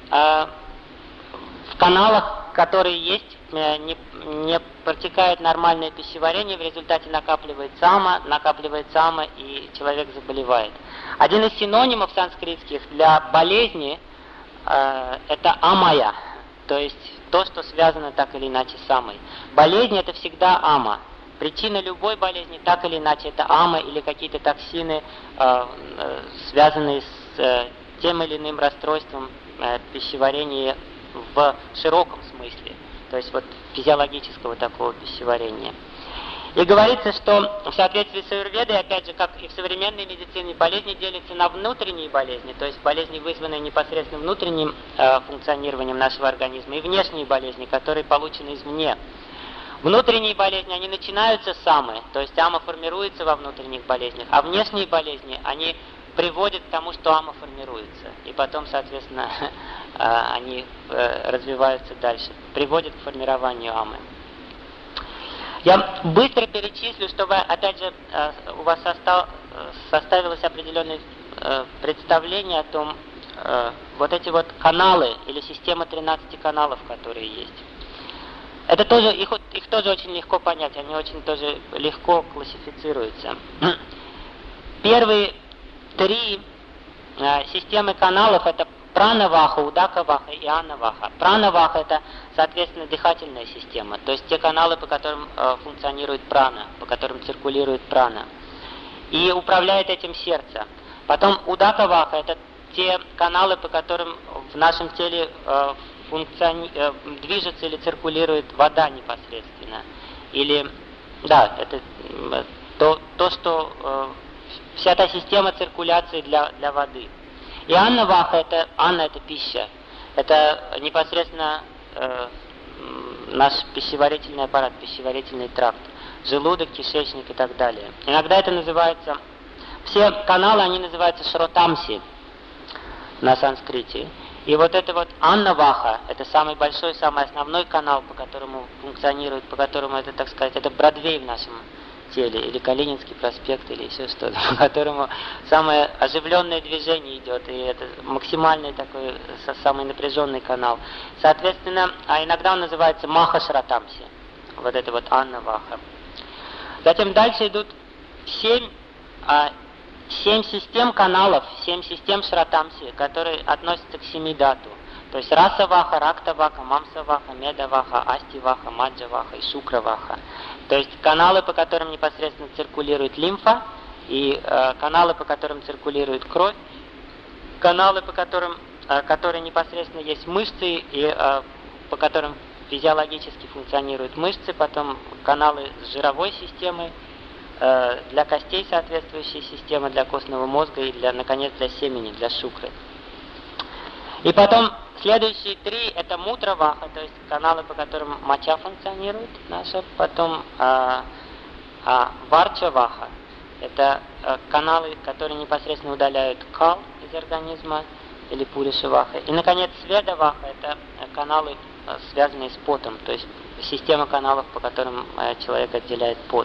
в каналах, которые есть, не протекает нормальное пищеварение, в результате накапливается ама, и человек заболевает. Один из синонимов санскритских для болезни это амая, то есть то, что связано так или иначе с амой. Болезнь — это всегда ама. Причина любой болезни так или иначе это ама или какие-то токсины, связанные с тем или иным расстройством пищеварения в широком смысле. то есть вот физиологического такого пищеварения. И говорится, что в соответствии с аюрведой, опять же, как и в современной медицине, болезни делятся на внутренние болезни, то есть болезни, вызванные непосредственно внутренним функционированием нашего организма, и внешние болезни, которые получены извне. Внутренние болезни, они начинаются с амы, то есть ама формируется во внутренних болезнях, а внешние болезни, они приводят к тому, что ама формируется, и потом, соответственно, они развиваются дальше, приводят к формированию амы. Я быстро перечислю, чтобы, опять же, у вас составилось определенное представление о том, вот эти вот каналы, или система 13 каналов, которые есть. Это тоже, их тоже очень легко понять, они очень тоже легко классифицируются. Первые 3 системы каналов — это пранаваха, удакаваха и анаваха. Пранаваха — это, соответственно, дыхательная система, то есть те каналы, по которым функционирует прана, по которым циркулирует прана. И управляет этим сердце. Потом удакаваха — это те каналы, по которым в нашем теле движется или циркулирует вода непосредственно. Или, да, это то что вся та система циркуляции для воды. И анна-ваха — анна — это пища. Это непосредственно наш пищеварительный аппарат, пищеварительный тракт. Желудок, кишечник и так далее. Иногда это называется... Все каналы, они называются шротамси на санскрите. И вот это вот анна-ваха — это самый большой, самый основной канал, по которому функционирует, по которому это, так сказать, это Бродвей в нашем теле, или Калининский проспект, или еще что-то, по которому самое оживленное движение идет, и это максимальный такой, самый напряженный канал. Соответственно, а иногда он называется маха-шратамси, вот это вот анна-ваха. Затем дальше идут 7 систем каналов, 7 систем шратамси, которые относятся к 7 дату. То есть раса-ваха, ракта-ваха, мамса-ваха, меда-ваха, асти-ваха, маджа-ваха и шукра-ваха. То есть каналы, по которым непосредственно циркулирует лимфа, и каналы, по которым циркулирует кровь, каналы, по которым, которые непосредственно есть мышцы, и по которым физиологически функционируют мышцы, потом каналы с жировой системой, для костей соответствующие системы, для костного мозга и, наконец, для семени, для шукры. И потом следующие 3 — это мутра-ваха, то есть каналы, по которым моча функционирует наша. Потом варча-ваха — это каналы, которые непосредственно удаляют кал из организма, или пуриша-ваха. И, наконец, сведа-ваха — это каналы, связанные с потом, то есть система каналов, по которым человек отделяет пот.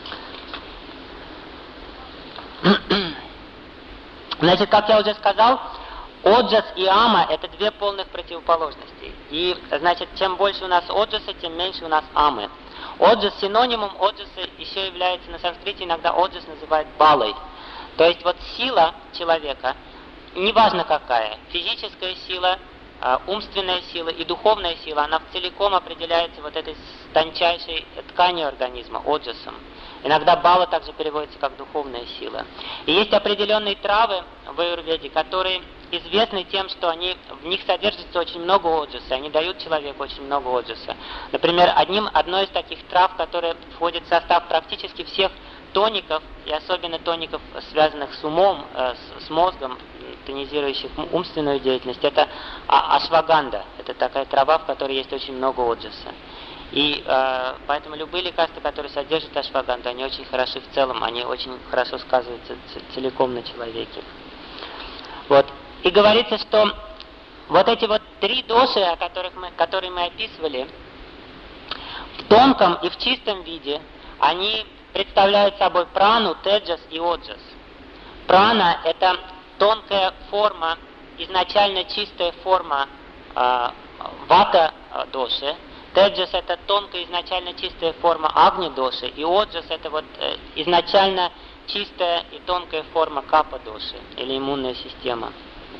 Значит, как я уже сказал, оджас и ама — это 2 полных противоположности. И, значит, чем больше у нас оджаса, тем меньше у нас амы. Оджас, синонимом оджаса еще является на санскрите, иногда оджас называют балой. То есть вот сила человека, неважно какая, физическая сила, умственная сила и духовная сила, она целиком определяется вот этой тончайшей тканью организма, оджасом. Иногда бала также переводится как духовная сила. И есть определенные травы в аюрведе, которые известны тем, что в них содержится очень много оджаса, они дают человеку очень много оджаса. Например, одной из таких трав, которая входит в состав практически всех тоников, и особенно тоников, связанных с умом, с мозгом, тонизирующих умственную деятельность, это ашваганда. Это такая трава, в которой есть очень много оджаса. И поэтому любые лекарства, которые содержат ашваганду, они очень хороши в целом, они очень хорошо сказываются целиком на человеке. Вот. И говорится, что вот эти вот 3 доши, которые мы описывали, в тонком и в чистом виде, они представляют собой прану, теджас и оджас. Прана — это тонкая форма, изначально чистая форма вата доши. Теджас — это тонкая, изначально чистая форма агни доши. И оджас — это вот изначально чистая и тонкая форма капа доши, или иммунная система.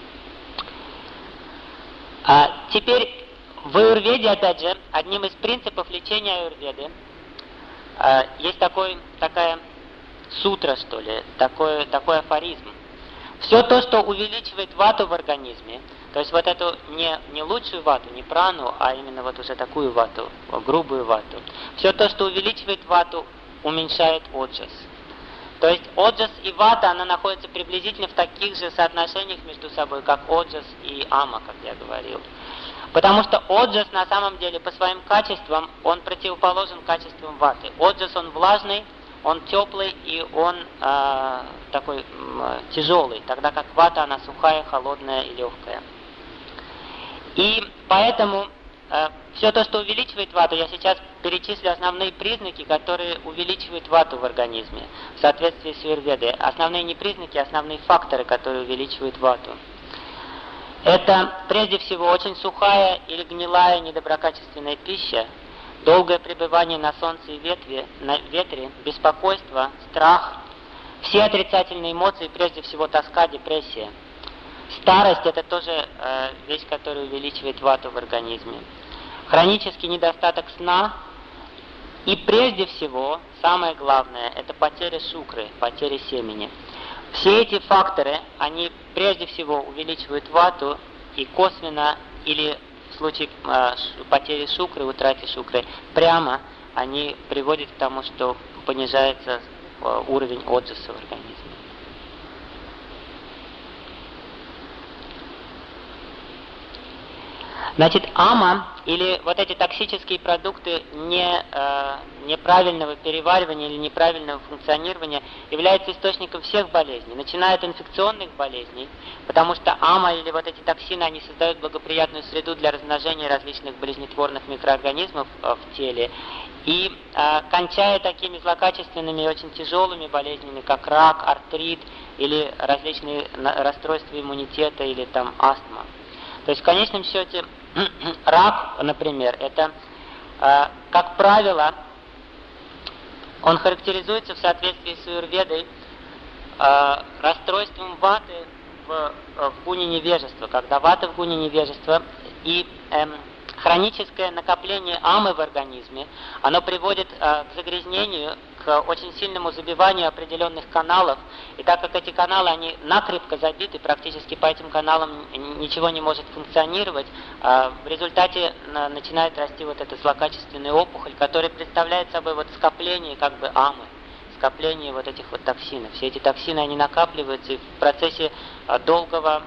Теперь в аюрведе, опять же, одним из принципов лечения аюрведы есть такая сутра, что ли, такой афоризм. Все то, что увеличивает вату в организме, то То есть вот эту не лучшую вату, не прану, а именно вот уже такую вату, грубую вату. Все то, что увеличивает вату, уменьшает оджас. То есть оджас и вата, она находится приблизительно в таких же соотношениях между собой, как оджас и ама, как я говорил. Потому что оджас на самом деле по своим качествам, он противоположен качествам ваты. Оджас, он влажный, он теплый и он такой тяжелый, тогда как вата, она сухая, холодная и легкая. И поэтому все то, что увеличивает вату, я сейчас перечислю основные признаки, которые увеличивают вату в организме в соответствии с аюрведой. Основные не признаки, а основные факторы, которые увеличивают вату. Это прежде всего очень сухая или гнилая недоброкачественная пища, долгое пребывание на солнце и ветре, беспокойство, страх, все отрицательные эмоции, прежде всего тоска, депрессия. Старость – это тоже вещь, которая увеличивает вату в организме. Хронический недостаток сна и прежде всего, самое главное, это потеря шукры, потеря семени. Все эти факторы, они прежде всего увеличивают вату и косвенно, или в случае потери шукры, утраты шукры, прямо они приводят к тому, что понижается уровень оджаса в организме. Значит, ама, или вот эти токсические продукты неправильного переваривания или неправильного функционирования являются источником всех болезней, начиная от инфекционных болезней, потому что ама или вот эти токсины, они создают благоприятную среду для размножения различных болезнетворных микроорганизмов в теле, и кончая такими злокачественными и очень тяжелыми болезнями, как рак, артрит или различные расстройства иммунитета или там астма. То есть в конечном счете рак, например, это, как правило, он характеризуется в соответствии с аюрведой расстройством ваты в гуне невежества, когда вата в гуне невежества и хроническое накопление амы в организме, оно приводит к загрязнению, к очень сильному забиванию определенных каналов, и так как эти каналы, они накрепко забиты, практически по этим каналам ничего не может функционировать, в результате начинает расти вот эта злокачественная опухоль, которая представляет собой вот скопление как бы амы, скопление вот этих вот токсинов. Все эти токсины, они накапливаются, и в процессе долгого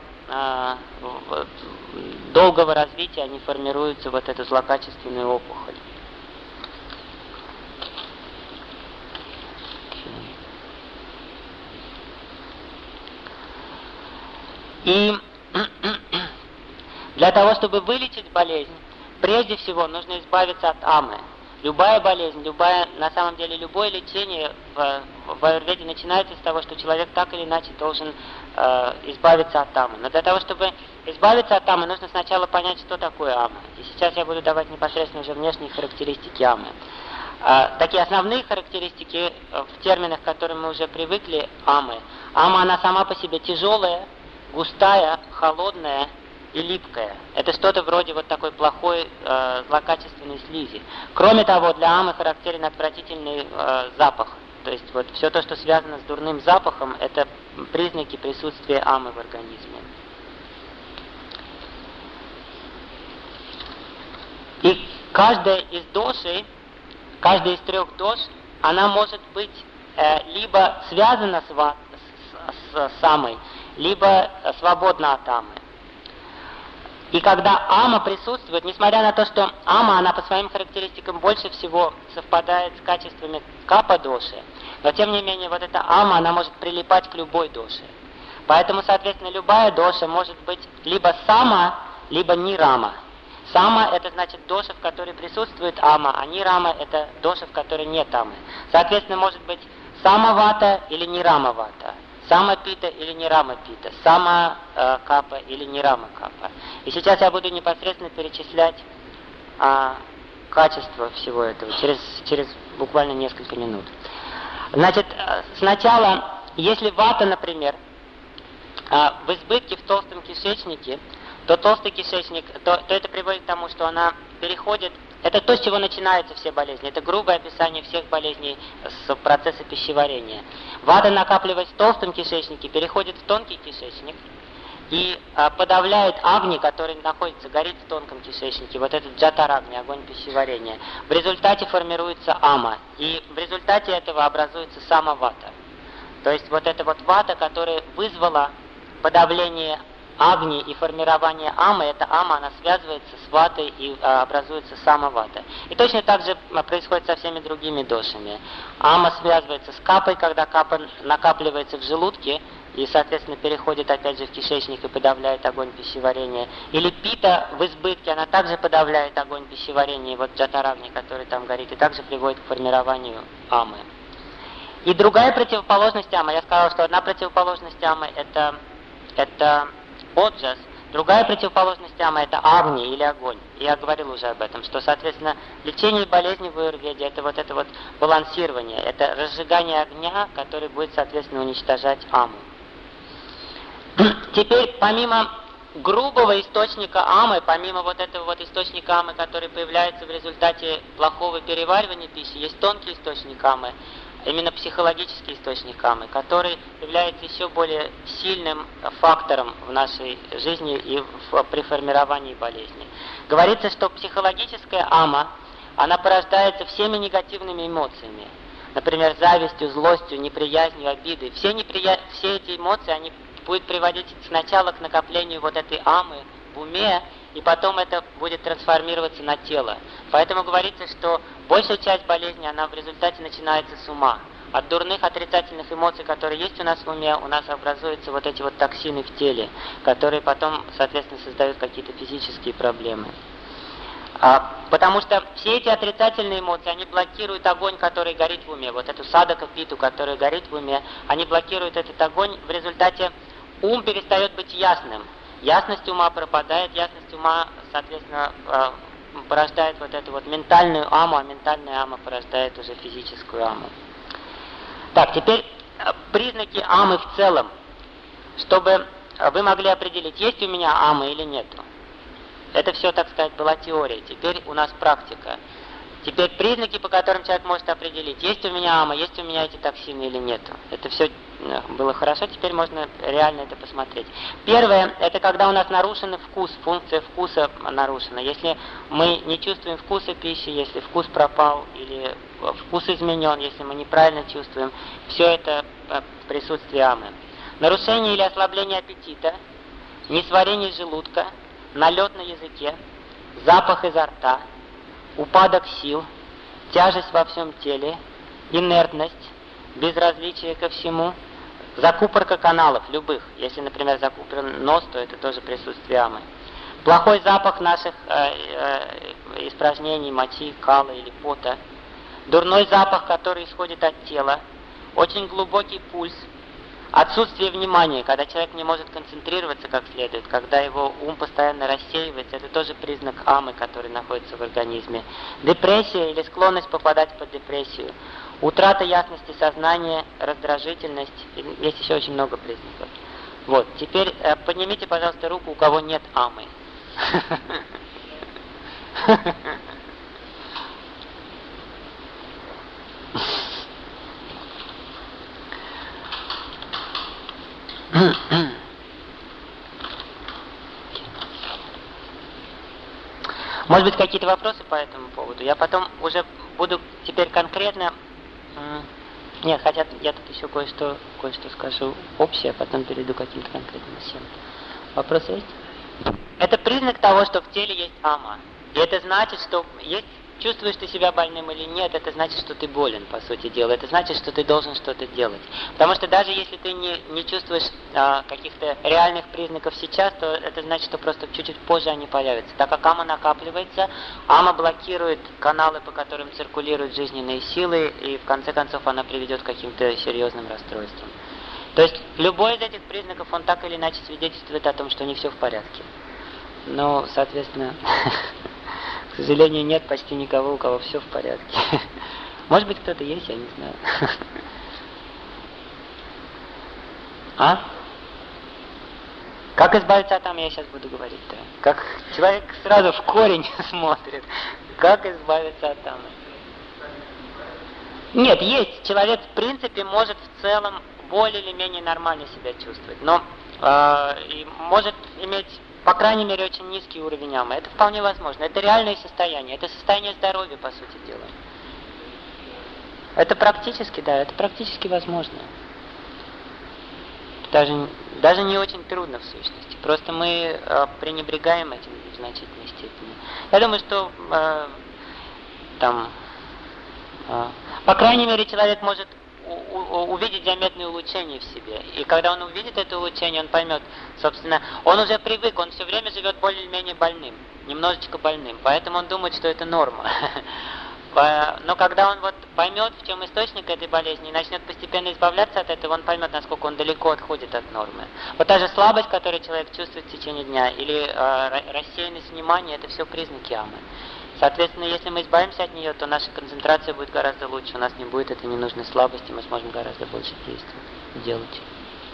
развития они формируются вот эту злокачественную опухоль. И для того, чтобы вылечить болезнь, прежде всего нужно избавиться от амы. Любая болезнь, на самом деле любое лечение в аюрведе начинается с того, что человек так или иначе должен избавиться от амы. Но для того, чтобы избавиться от амы, нужно сначала понять, что такое ама. И сейчас я буду давать непосредственно уже внешние характеристики амы. Такие основные характеристики в терминах, к которым мы уже привыкли, амы. Ама, она сама по себе тяжелая, густая, холодная и липкая. Это что-то вроде вот такой плохой злокачественной слизи. Кроме того, для амы характерен отвратительный запах. То есть вот все то, что связано с дурным запахом, это признаки присутствия амы в организме. И каждая из дошей, каждая из трех дош, она может быть либо связана с амой, либо свободна от амы. И когда ама присутствует, несмотря на то, что ама, она по своим характеристикам больше всего совпадает с качествами капа-доши, но тем не менее вот эта ама, она может прилипать к любой доше. Поэтому, соответственно, любая доша может быть либо сама, либо нирама. Сама – это значит доша, в которой присутствует ама, а нирама – это доша, в которой нет амы. Соответственно, может быть сама-вата или нирама-вата. Сама-пита или нирама-пита, сама-капа или нирама-капа. И сейчас я буду непосредственно перечислять качество всего этого через буквально несколько минут. Значит, сначала, если вата, например, в избытке в толстом кишечнике, то толстый кишечник, то это приводит к тому, что она переходит. Это то, с чего начинаются все болезни. Это грубое описание всех болезней с процесса пищеварения. Вата, накапливаясь в толстом кишечнике, переходит в тонкий кишечник. и подавляет агни, который находится, горит в тонком кишечнике, вот этот джатарагни, огонь пищеварения. В результате формируется ама, и в результате этого образуется самавата. То есть вот эта вот вата, которая вызвала подавление агни и формирование амы, эта ама, она связывается с ватой и образуется самавата. И точно так же происходит со всеми другими дошами. Ама связывается с капой, когда капа накапливается в желудке, и, соответственно, переходит опять же в кишечник и подавляет огонь пищеварения. Или пита в избытке, она также подавляет огонь пищеварения, вот джатарагни, который там горит, и также приводит к формированию амы. И другая противоположность амы, я сказал, что одна противоположность амы это оджас, другая противоположность амы это агни или огонь. И я говорил уже об этом, что, соответственно, лечение болезни в аюрведе это вот балансирование, это разжигание огня, который будет, соответственно, уничтожать аму. Теперь, помимо грубого источника амы, помимо вот этого вот источника амы, который появляется в результате плохого переваривания пищи, есть тонкий источник амы, именно психологический источник амы, который является еще более сильным фактором в нашей жизни и при формировании болезни. Говорится, что психологическая ама, она порождается всеми негативными эмоциями. Например, завистью, злостью, неприязнью, обидой. Все эти эмоции, они будут приводить сначала к накоплению вот этой амы в уме, и потом это будет трансформироваться на тело. Поэтому говорится, что большая часть болезни, она в результате начинается с ума. От дурных отрицательных эмоций, которые есть у нас в уме, у нас образуются вот эти вот токсины в теле, которые потом, соответственно, создают какие-то физические проблемы. Потому что все эти отрицательные эмоции, они блокируют огонь, который горит в уме. Вот эту садака питу, которая горит в уме, они блокируют этот огонь. В результате ум перестает быть ясным. Ясность ума пропадает, ясность ума, соответственно, порождает вот эту вот ментальную аму, а ментальная ама порождает уже физическую аму. Так, теперь признаки амы в целом, чтобы вы могли определить, есть у меня ама или нету. Это все, так сказать, была теория. Теперь у нас практика. Теперь признаки, по которым человек может определить, есть у меня ама, есть у меня эти токсины или нет. Это все было хорошо, теперь можно реально это посмотреть. Первое, это когда у нас нарушен вкус, функция вкуса нарушена. Если мы не чувствуем вкуса пищи, если вкус пропал или вкус изменен, если мы неправильно чувствуем, все это присутствие амы. Нарушение или ослабление аппетита, несварение желудка, налет на языке, запах изо рта, упадок сил, тяжесть во всем теле, инертность, безразличие ко всему, закупорка каналов, любых. Если, например, закупорен нос, то это тоже присутствие амы. Плохой запах наших испражнений, мочи, кала или пота. Дурной запах, который исходит от тела. Очень глубокий пульс. Отсутствие внимания, когда человек не может концентрироваться как следует, когда его ум постоянно рассеивается, это тоже признак амы, который находится в организме. Депрессия или склонность попадать под депрессию. Утрата ясности сознания, раздражительность. Есть еще очень много признаков. Вот, теперь поднимите, пожалуйста, руку, у кого нет амы. Может быть, какие-то вопросы по этому поводу? Я потом уже буду теперь конкретно... Нет, хотя я тут еще кое-что скажу общее, а потом перейду к каким-то конкретным всем. Вопросы есть? Это признак того, что в теле есть ама. И это значит, что есть... Чувствуешь ты себя больным или нет, это значит, что ты болен, по сути дела. Это значит, что ты должен что-то делать. Потому что даже если ты не чувствуешь каких-то реальных признаков сейчас, то это значит, что просто чуть-чуть позже они появятся. Так как ама накапливается, ама блокирует каналы, по которым циркулируют жизненные силы, и в конце концов она приведет к каким-то серьезным расстройствам. То есть любой из этих признаков, он так или иначе свидетельствует о том, что не все в порядке. Но, соответственно... К сожалению, нет почти никого, у кого все в порядке. Может быть, кто-то есть, я не знаю. А? Как избавиться от амы, я сейчас буду говорить-то. Как человек сразу в корень смотрит. Как избавиться от амы? Нет, есть. Человек, в принципе, может в целом более или менее нормально себя чувствовать. Но и может иметь, по крайней мере, очень низкий уровень амы. Это вполне возможно. Это реальное состояние. Это состояние здоровья, по сути дела. Это практически, да, это практически возможно. Даже не очень трудно в сущности. Просто мы пренебрегаем этим в значительной степени. Я думаю, что по крайней мере, человек может увидеть заметные улучшения в себе. И когда он увидит это улучшение, он поймет, собственно, он уже привык, он все время живет более-менее больным, немножечко больным, поэтому он думает, что это норма. Но когда он вот поймет, в чем источник этой болезни, и начнет постепенно избавляться от этого, он поймет, насколько он далеко отходит от нормы. Вот та же слабость, которую человек чувствует в течение дня, или рассеянность внимания, это все признаки амы. Соответственно, если мы избавимся от нее, то наша концентрация будет гораздо лучше, у нас не будет этой ненужной слабости, мы сможем гораздо больше действовать, делать.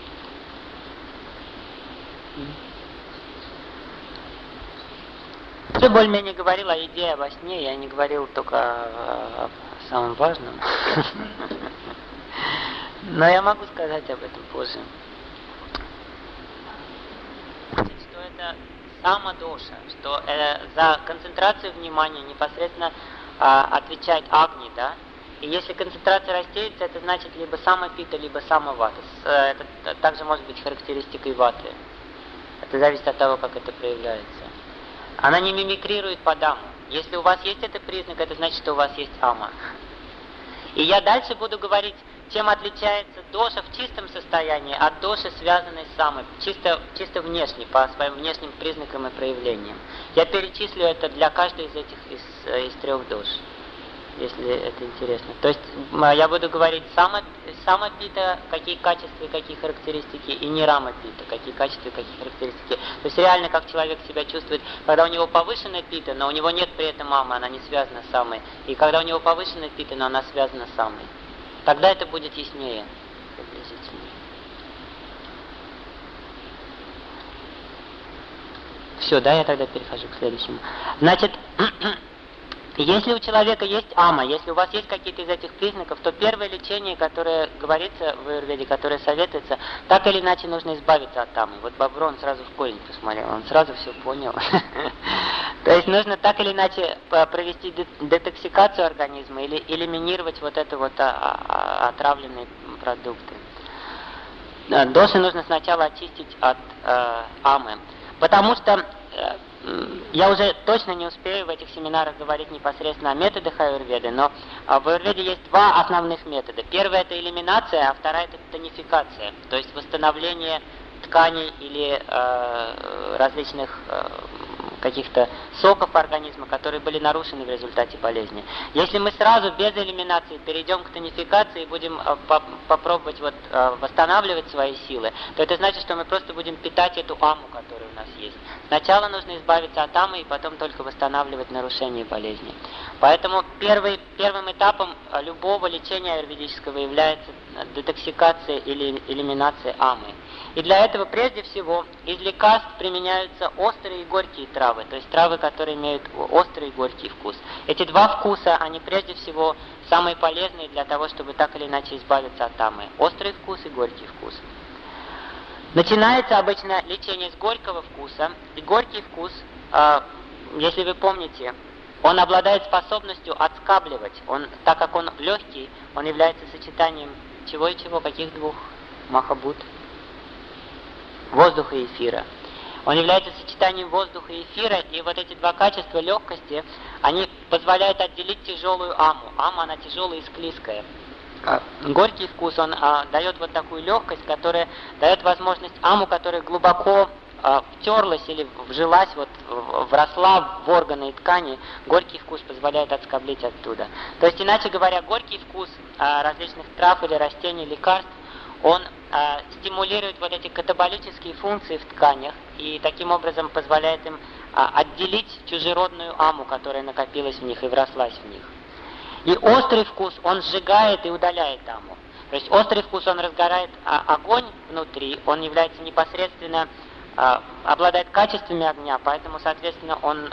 Я более-менее говорил о идее во сне, я не говорил только о самом важном. Но я могу сказать об этом позже. Что это самодоша, что за концентрацию внимания непосредственно отвечает агни, да? И если концентрация рассеется, это значит либо самопита, либо самовата. Это также может быть характеристикой ваты. Это зависит от того, как это проявляется. Она не мимикрирует под аму. Если у вас есть этот признак, это значит, что у вас есть ама. И я дальше буду говорить, чем отличается доша в чистом состоянии от доши, связанной с амой, чисто внешне, по своим внешним признакам и проявлениям. Я перечислю это для каждой из этих из трех дош, если это интересно. То есть я буду говорить самопита, какие качества и какие характеристики, и не рамапита, какие качества и какие характеристики. То есть реально, как человек себя чувствует, когда у него повышенная пита, но у него нет при этом амы, она не связана с амой. И когда у него повышенная пита, но она связана с амой. Тогда это будет яснее, приблизительно. Все, да, я тогда перехожу к следующему. Значит, если у человека есть ама, если у вас есть какие-то из этих признаков, то первое лечение, которое говорится в аюрведе, которое советуется, так или иначе нужно избавиться от амы. Вот Бабро, он сразу в корень посмотрел, он сразу все понял. То есть нужно так или иначе провести детоксикацию организма или элиминировать вот это вот отравленные продукты. Доши нужно сначала очистить от амы, потому что я уже точно не успею в этих семинарах говорить непосредственно о методах аюрведы, но в аюрведе есть два основных метода. Первый — это элиминация, а вторая — это тонификация, то есть восстановление тканей или различных каких-то соков организма, которые были нарушены в результате болезни. Если мы сразу без элиминации перейдем к тонификации и будем попробовать восстанавливать свои силы, то это значит, что мы просто будем питать эту аму, которая у нас есть. Сначала нужно избавиться от амы и потом только восстанавливать нарушения болезни. Поэтому первым этапом любого лечения аюрведического является детоксикация или элиминация амы. И для этого прежде всего из лекарств применяются острые и горькие травы, то есть травы, которые имеют острый и горький вкус. Эти два вкуса, они прежде всего самые полезные для того, чтобы так или иначе избавиться от амы. Острый вкус и горький вкус. Начинается обычно лечение с горького вкуса, и горький вкус, если вы помните, он обладает способностью отскабливать. Так как он легкий, он является сочетанием чего и чего, каких двух? Махабут. Воздуха и эфира. Он является сочетанием воздуха и эфира, и вот эти два качества легкости, они позволяют отделить тяжелую аму. Ама, она тяжелая и склизкая. Горький вкус, он дает вот такую легкость, которая дает возможность аму, которая глубоко втерлась или вжилась, вросла в органы и ткани, горький вкус позволяет отскоблить оттуда. То есть, иначе говоря, горький вкус различных трав или растений, лекарств, он стимулирует вот эти катаболические функции в тканях и таким образом позволяет им отделить чужеродную аму, которая накопилась в них и врослась в них. И острый вкус, он сжигает и удаляет аму. То есть острый вкус, он разгорает огонь внутри, он является непосредственно, обладает качествами огня, поэтому, соответственно, он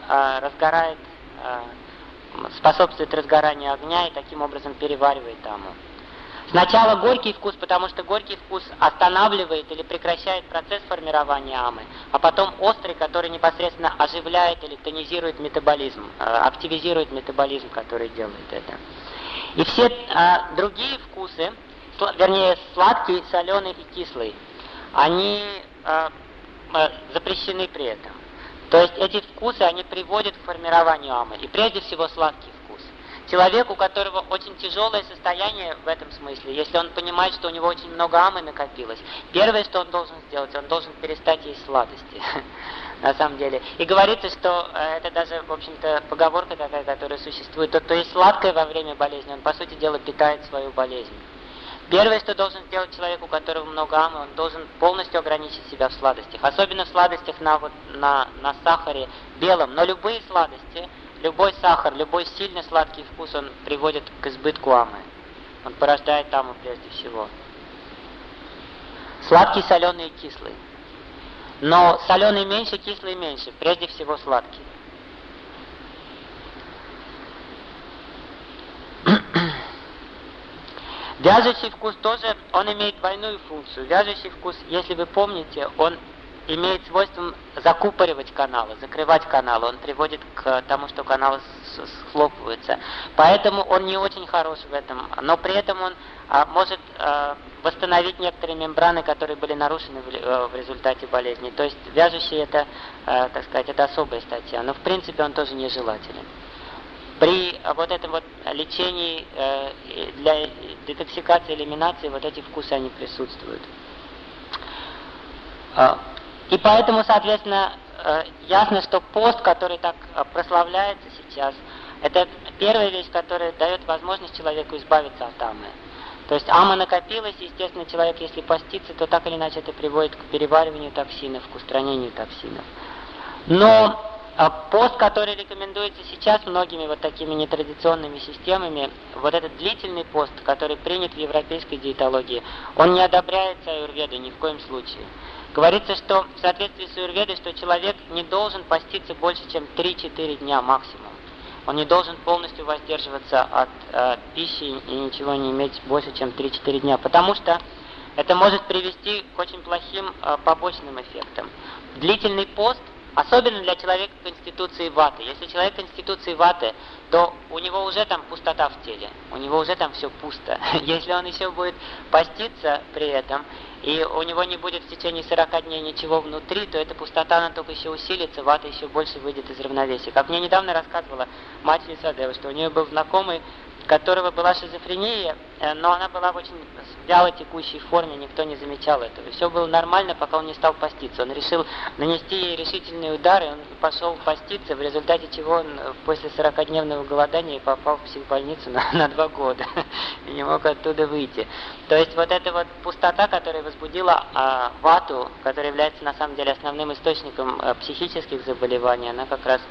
способствует разгоранию огня и таким образом переваривает аму. Сначала горький вкус, потому что горький вкус останавливает или прекращает процесс формирования амы, а потом острый, который непосредственно оживляет или тонизирует метаболизм, активизирует метаболизм, который делает это. И все другие вкусы, вернее сладкий, соленый и кислый, они запрещены при этом. То есть эти вкусы, они приводят к формированию амы, и прежде всего сладкий вкус. Человек, у которого очень тяжелое состояние в этом смысле, если он понимает, что у него очень много амы накопилось, первое, что он должен сделать, он должен перестать есть сладости, на самом деле. И говорится, что это даже, в общем-то, поговорка такая, которая существует, тот, кто есть сладкое во время болезни, он, по сути дела, питает свою болезнь. Первое, что должен сделать человек, у которого много амы, он должен полностью ограничить себя в сладостях. Особенно в сладостях на сахаре белом. Но любые сладости, любой сахар, любой сильно сладкий вкус, он приводит к избытку амы. Он порождает аму прежде всего. Сладкий, соленый и кислый. Но соленый меньше, кислый меньше. Прежде всего сладкий. Вяжущий вкус тоже, он имеет двойную функцию. Вяжущий вкус, если вы помните, он имеет свойство закупоривать каналы, закрывать каналы. Он приводит к тому, что каналы схлопываются. Поэтому он не очень хорош в этом. Но при этом он может восстановить некоторые мембраны, которые были нарушены в результате болезни. То есть вяжущий это, так сказать, это особая статья. Но в принципе он тоже нежелателен. При вот этом вот лечении для детоксикации, элиминации, вот эти вкусы, они присутствуют. И поэтому, соответственно, ясно, что пост, который так прославляется сейчас, это первая вещь, которая дает возможность человеку избавиться от амы. То есть ама накопилась, и, естественно, человек, если постится, то так или иначе это приводит к перевариванию токсинов, к устранению токсинов. Но пост, который рекомендуется сейчас многими вот такими нетрадиционными системами, вот этот длительный пост, который принят в европейской диетологии, он не одобряется аюрведой ни в коем случае. Говорится, что в соответствии с аюрведой, что человек не должен поститься больше, чем 3-4 дня максимум. Он не должен полностью воздерживаться от пищи и ничего не иметь больше, чем 3-4 дня, потому что это может привести к очень плохим побочным эффектам. Длительный пост, особенно для человека конституции ваты. Если человек конституции ваты, то у него уже там пустота в теле, у него уже там все пусто. Если он еще будет поститься при этом, и у него не будет в течение 40 дней ничего внутри, то эта пустота, она только еще усилится, вата еще больше выйдет из равновесия. Как мне недавно рассказывала мать Лисадева, что у нее был знакомый, у которого была шизофрения, но она была в очень вяло текущей форме, никто не замечал этого. Все было нормально, пока он не стал поститься. Он решил нанести ей решительные удары, он пошел поститься, в результате чего он после 40-дневного голодания попал в психбольницу на 2 года и не мог оттуда выйти. То есть вот эта вот пустота, которая возбудила вату, которая является на самом деле основным источником психических заболеваний, она как раз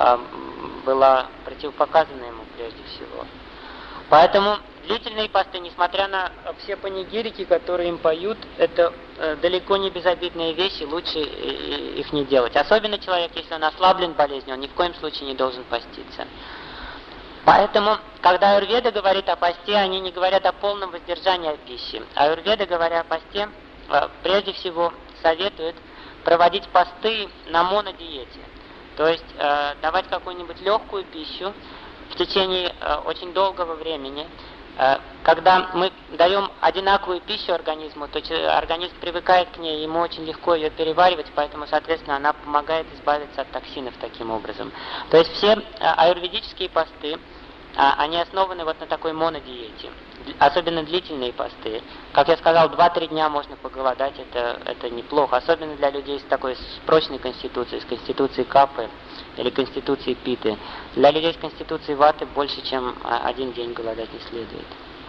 была противопоказана ему прежде всего. Поэтому длительные посты, несмотря на все панигирики, которые им поют, это далеко не безобидные вещи, лучше их не делать. Особенно человек, если он ослаблен болезнью, он ни в коем случае не должен поститься. Поэтому, когда аюрведа говорит о посте, они не говорят о полном воздержании от пищи. Аюрведа, говоря о посте, прежде всего советует проводить посты на монодиете. То есть давать какую-нибудь легкую пищу в течение очень долгого времени. Когда мы даем одинаковую пищу организму, то организм привыкает к ней, ему очень легко ее переваривать, поэтому, соответственно, она помогает избавиться от токсинов таким образом. То есть все аюрведические посты, они основаны вот на такой монодиете, особенно длительные посты. Как я сказал, 2-3 дня можно поголодать, это неплохо, особенно для людей с такой прочной конституцией, с конституцией капы или конституцией питы. Для людей с конституцией ваты больше, чем 1 день голодать не следует.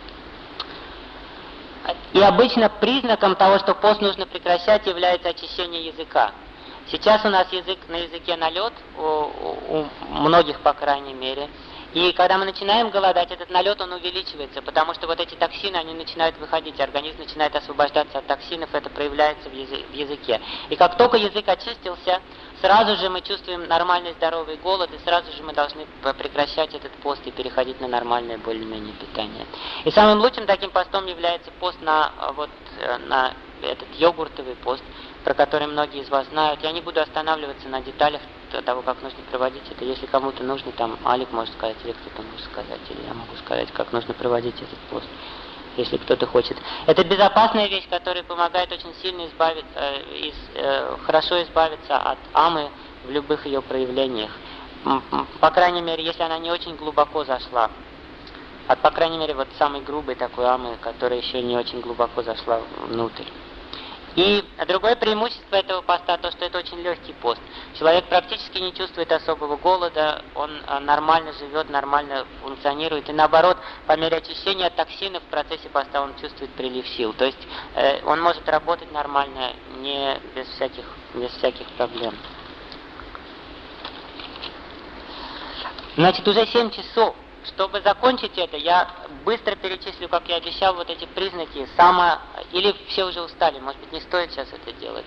И обычно признаком того, что пост нужно прекращать, является очищение языка. Сейчас у нас на языке налет, у многих, по крайней мере. И когда мы начинаем голодать, этот налет, он увеличивается, потому что вот эти токсины, они начинают выходить, организм начинает освобождаться от токсинов, это проявляется в языке. И как только язык очистился, сразу же мы чувствуем нормальный здоровый голод, и сразу же мы должны прекращать этот пост и переходить на нормальное более-менее питание. И самым лучшим таким постом является пост на этот йогуртовый пост, про который многие из вас знают. Я не буду останавливаться на деталях того, как нужно проводить это. Если кому-то нужно, там Алик может сказать, или кто-то может сказать, или я могу сказать, как нужно проводить этот пост, если кто-то хочет. Это безопасная вещь, которая помогает очень сильно хорошо избавиться от амы в любых ее проявлениях. По крайней мере, если она не очень глубоко зашла. По крайней мере, вот самой грубой такой амы, которая еще не очень глубоко зашла внутрь. И другое преимущество этого поста, то, что это очень легкий пост. Человек практически не чувствует особого голода, он нормально живет, нормально функционирует. И наоборот, по мере очищения от токсинов в процессе поста он чувствует прилив сил. То есть он может работать нормально, без всяких проблем. Значит, уже 7 часов. Чтобы закончить это, я быстро перечислю, как я обещал, вот эти признаки. Или все уже устали, может быть, не стоит сейчас это делать.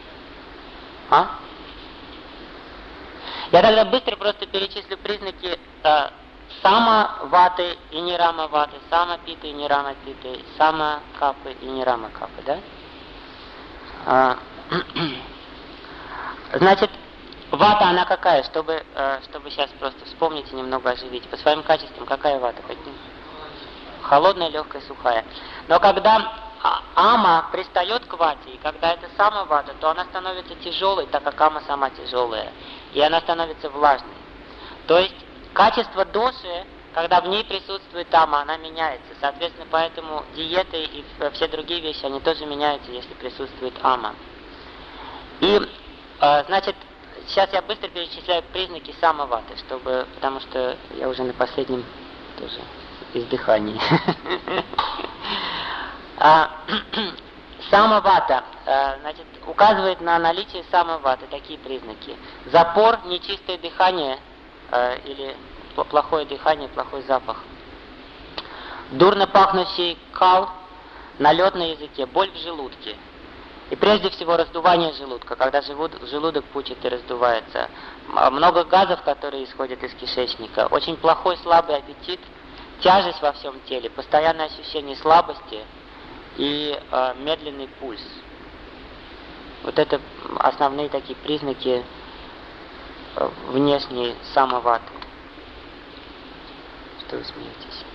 Я тогда быстро просто перечислю признаки сама-ваты и нирама-ваты, сама-питы и нирама-питы, сама-капы и нирама-капы, да? Значит, вата, она какая? Чтобы сейчас просто вспомнить и немного оживить. По своим качествам, какая вата? Каким? Холодная, легкая, сухая. Но когда ама пристает к вате, и когда это сама вата, то она становится тяжелой, так как ама сама тяжелая. И она становится влажной. То есть качество доши, когда в ней присутствует ама, она меняется. Соответственно, поэтому диеты и все другие вещи, они тоже меняются, если присутствует ама. И, значит, сейчас я быстро перечисляю признаки самоваты, потому что я уже на последнем тоже издыхании. Самовата, значит, указывает на наличие самоваты, такие признаки. Запор, нечистое дыхание или плохое дыхание, плохой запах. Дурно пахнущий кал, налет на языке, боль в желудке. И прежде всего раздувание желудка, когда желудок пучит и раздувается. Много газов, которые исходят из кишечника. Очень плохой слабый аппетит, тяжесть во всем теле, постоянное ощущение слабости и медленный пульс. Вот это основные такие признаки внешней самоваты. Что вы смеетесь?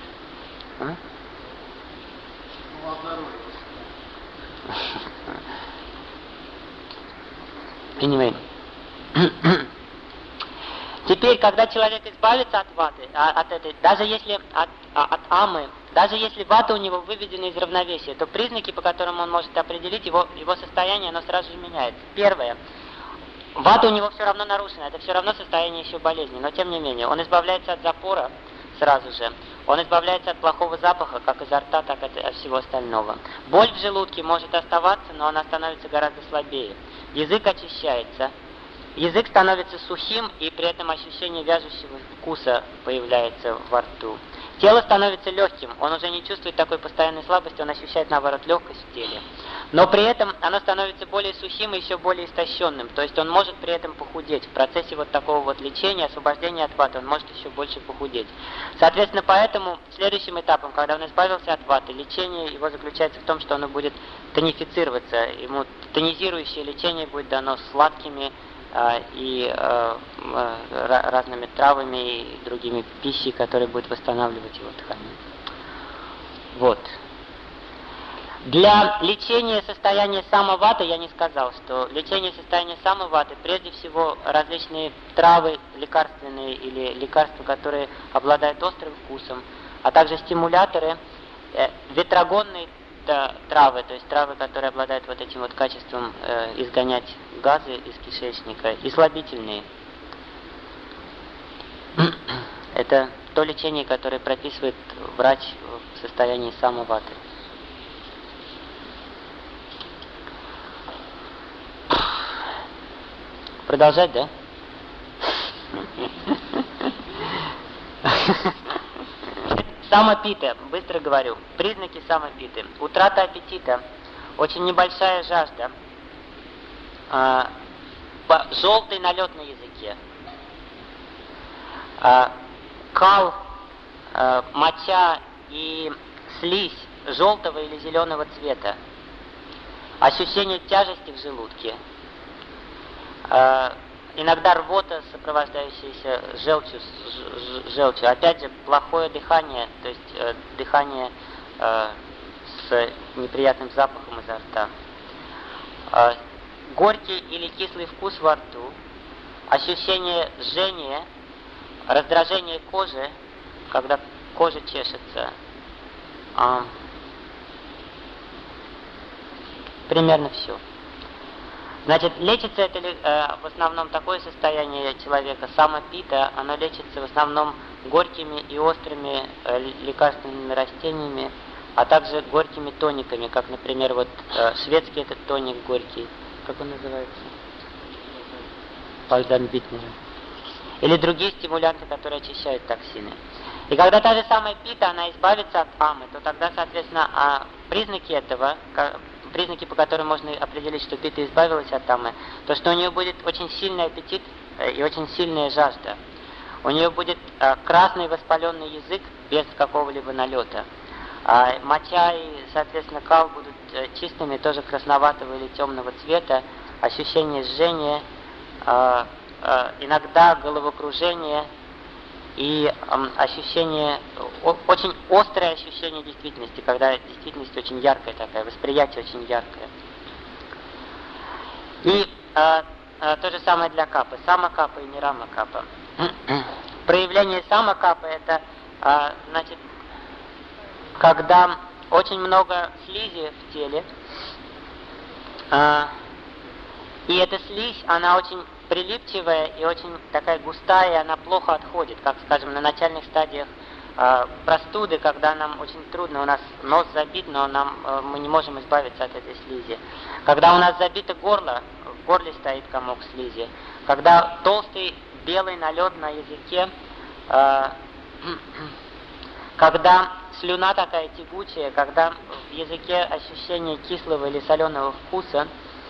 Anyway. Теперь, когда человек избавится от ваты, от этой, даже если от амы, даже если вата у него выведена из равновесия, то признаки, по которым он может определить его состояние, оно сразу же меняется. Первое. Вата у него все равно нарушена, это все равно состояние еще болезни, но тем не менее, он избавляется от запора сразу же. Он избавляется от плохого запаха, как изо рта, так и от всего остального. Боль в желудке может оставаться, но она становится гораздо слабее. Язык очищается. Язык становится сухим, и при этом ощущение вяжущего вкуса появляется во рту. Тело становится легким, он уже не чувствует такой постоянной слабости, он ощущает, наоборот, легкость в теле. Но при этом оно становится более сухим и еще более истощенным, то есть он может при этом похудеть. В процессе вот такого вот лечения, освобождения от ваты, он может еще больше похудеть. Соответственно, поэтому следующим этапом, когда он избавился от ваты, лечение его заключается в том, что оно будет тонифицироваться, ему тонизирующее лечение будет дано сладкими и разными травами и другими пищей, которые будут восстанавливать его ткани. Вот. Для лечения состояния самоваты я не сказал, что лечение состояния самоваты прежде всего различные травы лекарственные или лекарства, которые обладают острым вкусом, а также стимуляторы, ветрогонные травы, то есть травы, которые обладают вот этим вот качеством изгонять газы из кишечника, и слабительные. Это то лечение, которое прописывает врач в состоянии самоваты. Продолжать, да? Самопита, быстро говорю. Признаки самопиты. Утрата аппетита, очень небольшая жажда, желтый налет на языке, кал, моча и слизь желтого или зеленого цвета, ощущение тяжести в желудке, иногда рвота, сопровождающаяся желчью. Опять же, плохое дыхание, то есть дыхание с неприятным запахом изо рта. Горький или кислый вкус во рту, ощущение жжения, раздражение кожи, когда кожа чешется. Примерно все. Значит, лечится это в основном такое состояние человека, самопита, оно лечится в основном горькими и острыми лекарственными растениями, а также горькими тониками, как, например, вот шведский этот тоник горький, как он называется? Бальзам Битнера. Или другие стимулянты, которые очищают токсины. И когда та же самая пита, она избавится от амы, то тогда, соответственно, признаки этого, признаки, по которым можно определить, что пита избавилась от амы, то что у нее будет очень сильный аппетит и очень сильная жажда. У нее будет красный воспаленный язык без какого-либо налета. Моча и, соответственно, кал будут чистыми, тоже красноватого или темного цвета, ощущение жжения, иногда головокружение и ощущение, очень острое ощущение действительности, когда действительность очень яркая такая, восприятие очень яркое. И то же самое для капы, самокапа и нерамакапа. Проявление самокапа это, значит, когда очень много слизи в теле, и эта слизь, она очень прилипчивая и очень такая густая, и она плохо отходит, как, скажем, на начальных стадиях простуды, когда нам очень трудно, у нас нос забит, но мы не можем избавиться от этой слизи. Когда у нас забито горло, в горле стоит комок слизи, когда толстый белый налет на языке, когда слюна такая тягучая, когда в языке ощущение кислого или соленого вкуса,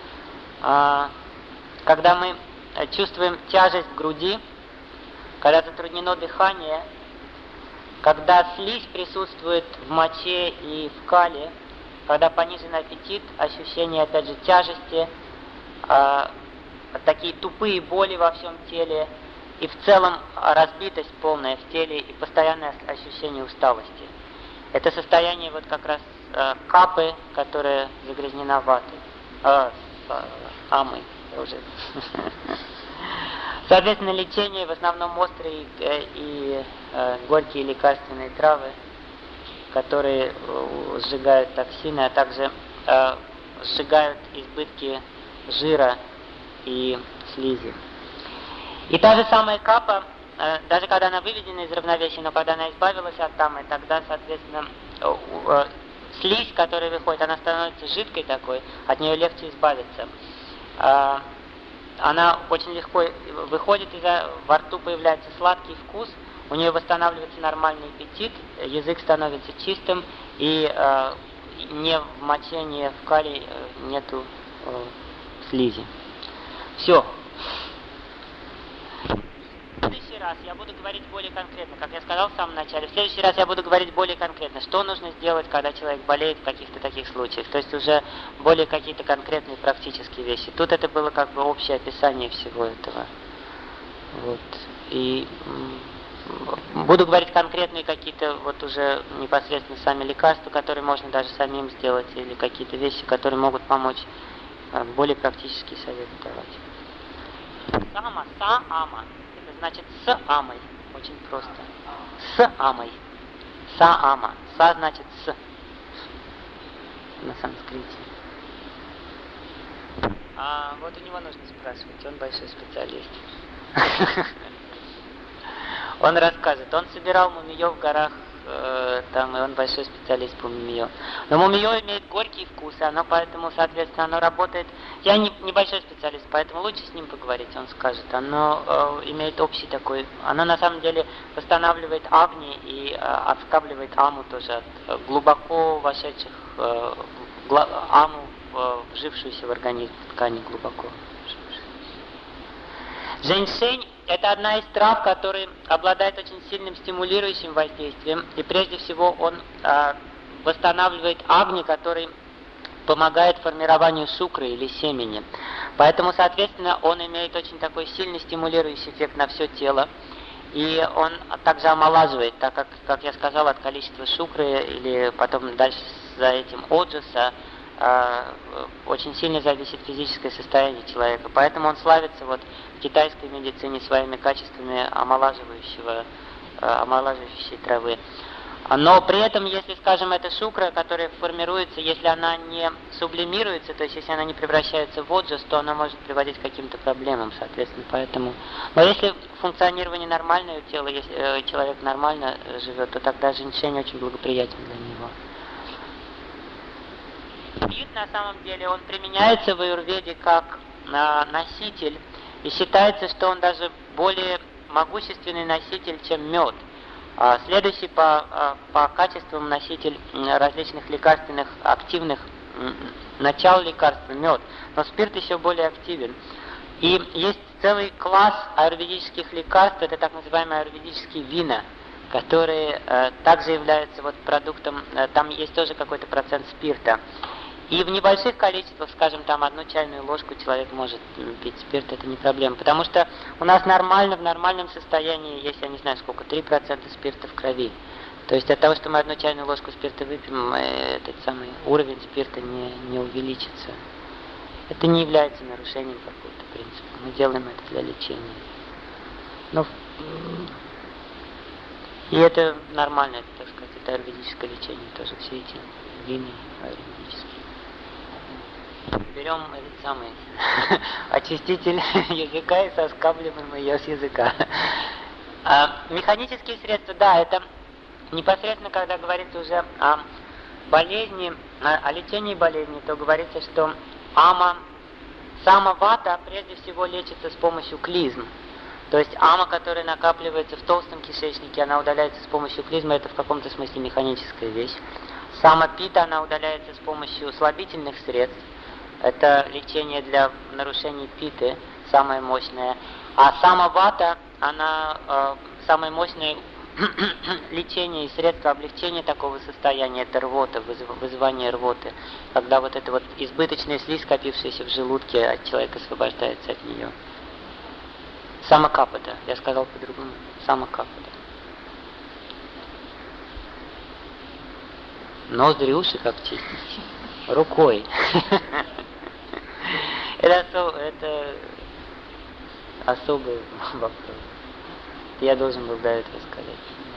когда мы чувствуем тяжесть в груди, когда затруднено дыхание, когда слизь присутствует в моче и в кале, когда понижен аппетит, ощущение, опять же, тяжести, такие тупые боли во всем теле, и в целом разбитость полная в теле и постоянное ощущение усталости. Это состояние вот как раз капы, которая загрязнена ватой, амой уже. Соответственно, лечение в основном острые и горькие лекарственные травы, которые сжигают токсины, а также сжигают избытки жира и слизи. И та же самая капа, даже когда она выведена из равновесия, но когда она избавилась от амы, тогда, соответственно, слизь, которая выходит, она становится жидкой такой, от нее легче избавиться. Она очень легко выходит, во рту появляется сладкий вкус, у нее восстанавливается нормальный аппетит, язык становится чистым, и ни в моче, ни в кале нету слизи. Все. В следующий раз я буду говорить более конкретно, как я сказал в самом начале. В следующий раз я буду говорить более конкретно, что нужно сделать, когда человек болеет в каких-то таких случаях. То есть уже более какие-то конкретные практические вещи. Тут это было как бы общее описание всего этого. Вот. И буду говорить конкретные какие-то вот уже непосредственно сами лекарства, которые можно даже самим сделать, или какие-то вещи, которые могут помочь более практические советы давать. Сама, са-ама. Это значит с амой. Очень просто. С амой. Са-ама. Са значит с. На санскрите. Вот у него нужно спрашивать. Он большой специалист. Он расскажет. Он собирал мумиё в горах там, и он большой специалист по мумиё. Но мумиё имеет горький вкус, и оно поэтому, соответственно, оно работает... Я не большой специалист, поэтому лучше с ним поговорить, он скажет. Оно имеет общий такой... Оно на самом деле восстанавливает агни и отскабливает аму тоже от глубоко вошедших аму, вжившуюся в организм, в ткани глубоко. Женьшень – это одна из трав, которая обладает очень сильным стимулирующим воздействием, и прежде всего он восстанавливает агни, который помогает формированию шукры или семени. Поэтому, соответственно, он имеет очень такой сильный стимулирующий эффект на все тело, и он также омолаживает, так как я сказал, от количества шукры или потом дальше за этим оджаса, очень сильно зависит физическое состояние человека. Поэтому он славится в китайской медицине своими качествами омолаживающей травы. Но при этом, если, скажем, эта шукра, которая формируется, если она не сублимируется, то есть если она не превращается в оджас, то она может приводить к каким-то проблемам, соответственно, поэтому... Но если функционирование нормальное у тела, если человек нормально живет, то тогда женьшень очень благоприятен для него. Пит, на самом деле, он применяется в аюрведе как носитель, и считается, что он даже более могущественный носитель, чем мед. Следующий по качествам носитель различных лекарственных, активных начал лекарства, мед, но спирт еще более активен. И есть целый класс аюрведических лекарств, это так называемые аюрведические вина, которые также являются продуктом, там есть тоже какой-то процент спирта. И в небольших количествах, скажем, там 1 чайную ложку человек может пить спирт, это не проблема. Потому что у нас в нормальном состоянии есть, я не знаю сколько, 3% спирта в крови. То есть от того, что мы 1 чайную ложку спирта выпьем, этот самый уровень спирта не увеличится. Это не является нарушением какого-то принципа. Мы делаем это для лечения. И это нормально, это, так сказать, это аюрведическое лечение тоже, все эти вины аюрведические. Берем этот самый очиститель языка и соскабливаем ее с языка. Механические средства, да, это непосредственно, когда говорится уже о болезни, о лечении болезни, то говорится, что сама вата прежде всего лечится с помощью клизм. То есть ама, которая накапливается в толстом кишечнике, она удаляется с помощью клизмы, это в каком-то смысле механическая вещь. Сама пита, она удаляется с помощью слабительных средств. Это лечение для нарушений питы, самое мощное. А сама вата, она самое мощное лечение и средство облегчения такого состояния, это рвота, вызывание рвоты. Когда эта избыточная слизь, скопившаяся в желудке, от человека освобождается от нее. Самакапада, я сказал по-другому. Самакапада. Ноздри, уши как чистить? Рукой. Это особый вопрос. Я должен был до этого сказать.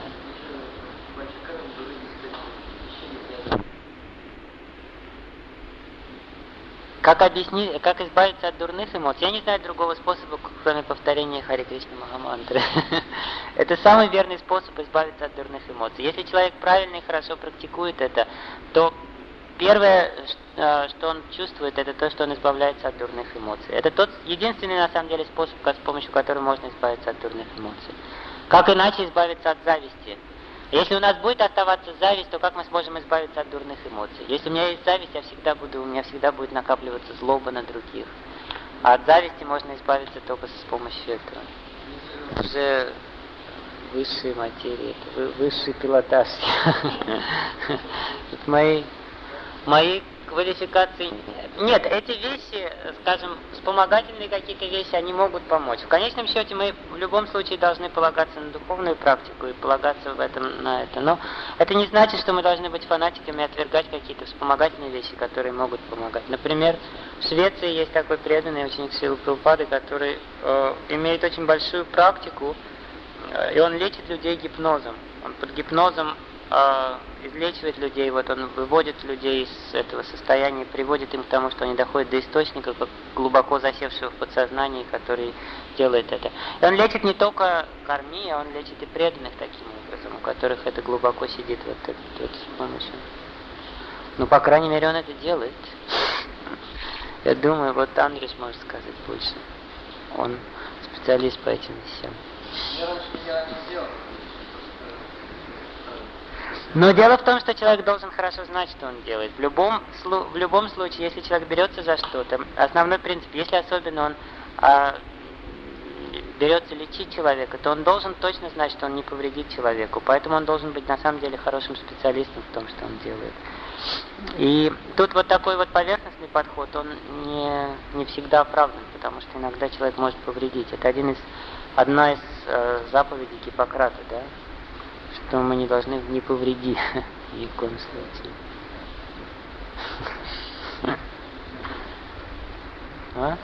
Как избавиться от дурных эмоций? Я не знаю другого способа, кроме повторения Харе Кришна Махамантры. Это самый верный способ избавиться от дурных эмоций. Если человек правильно и хорошо практикует это, то первое, что он чувствует, это то, что он избавляется от дурных эмоций. Это тот единственный, на самом деле, способ, с помощью которого можно избавиться от дурных эмоций. Как иначе избавиться от зависти? Если у нас будет оставаться зависть, то как мы сможем избавиться от дурных эмоций? Если у меня есть зависть, у меня всегда будет накапливаться злоба на других. А от зависти можно избавиться только с помощью этого. Уже высшие материи, высший пилотаж. Мои квалификации... Нет, эти вещи, скажем, вспомогательные какие-то вещи, они могут помочь. В конечном счете мы в любом случае должны полагаться на духовную практику и полагаться на это. Но это не значит, что мы должны быть фанатиками и отвергать какие-то вспомогательные вещи, которые могут помогать. Например, в Швеции есть такой преданный ученик Шрилы Прабхупады, который имеет очень большую практику, и он лечит людей гипнозом. Он под гипнозом излечивает людей, вот он выводит людей из этого состояния, приводит им к тому, что они доходят до источника, как глубоко засевшего в подсознании, который делает это. И он лечит не только корми, а он лечит и преданных таким образом, у которых это глубоко сидит вот с помощью. Ну, по крайней мере, он это делает. Я думаю, вот Андрюс может сказать больше. Он специалист по этим вещам. Но дело в том, что человек должен хорошо знать, что он делает. В любом случае, если человек берется за что-то, основной принцип, если особенно он берется лечить человека, то он должен точно знать, что он не повредит человеку. Поэтому он должен быть на самом деле хорошим специалистом в том, что он делает. И тут вот такой вот поверхностный подход, он не всегда оправдан, потому что иногда человек может повредить. Это одна из заповедей Гиппократа, да? Что мы не должны не повредить ни в коем случае. А?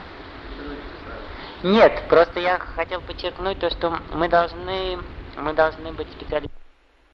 Нет, просто я хотел подчеркнуть то, что мы должны быть специалистами.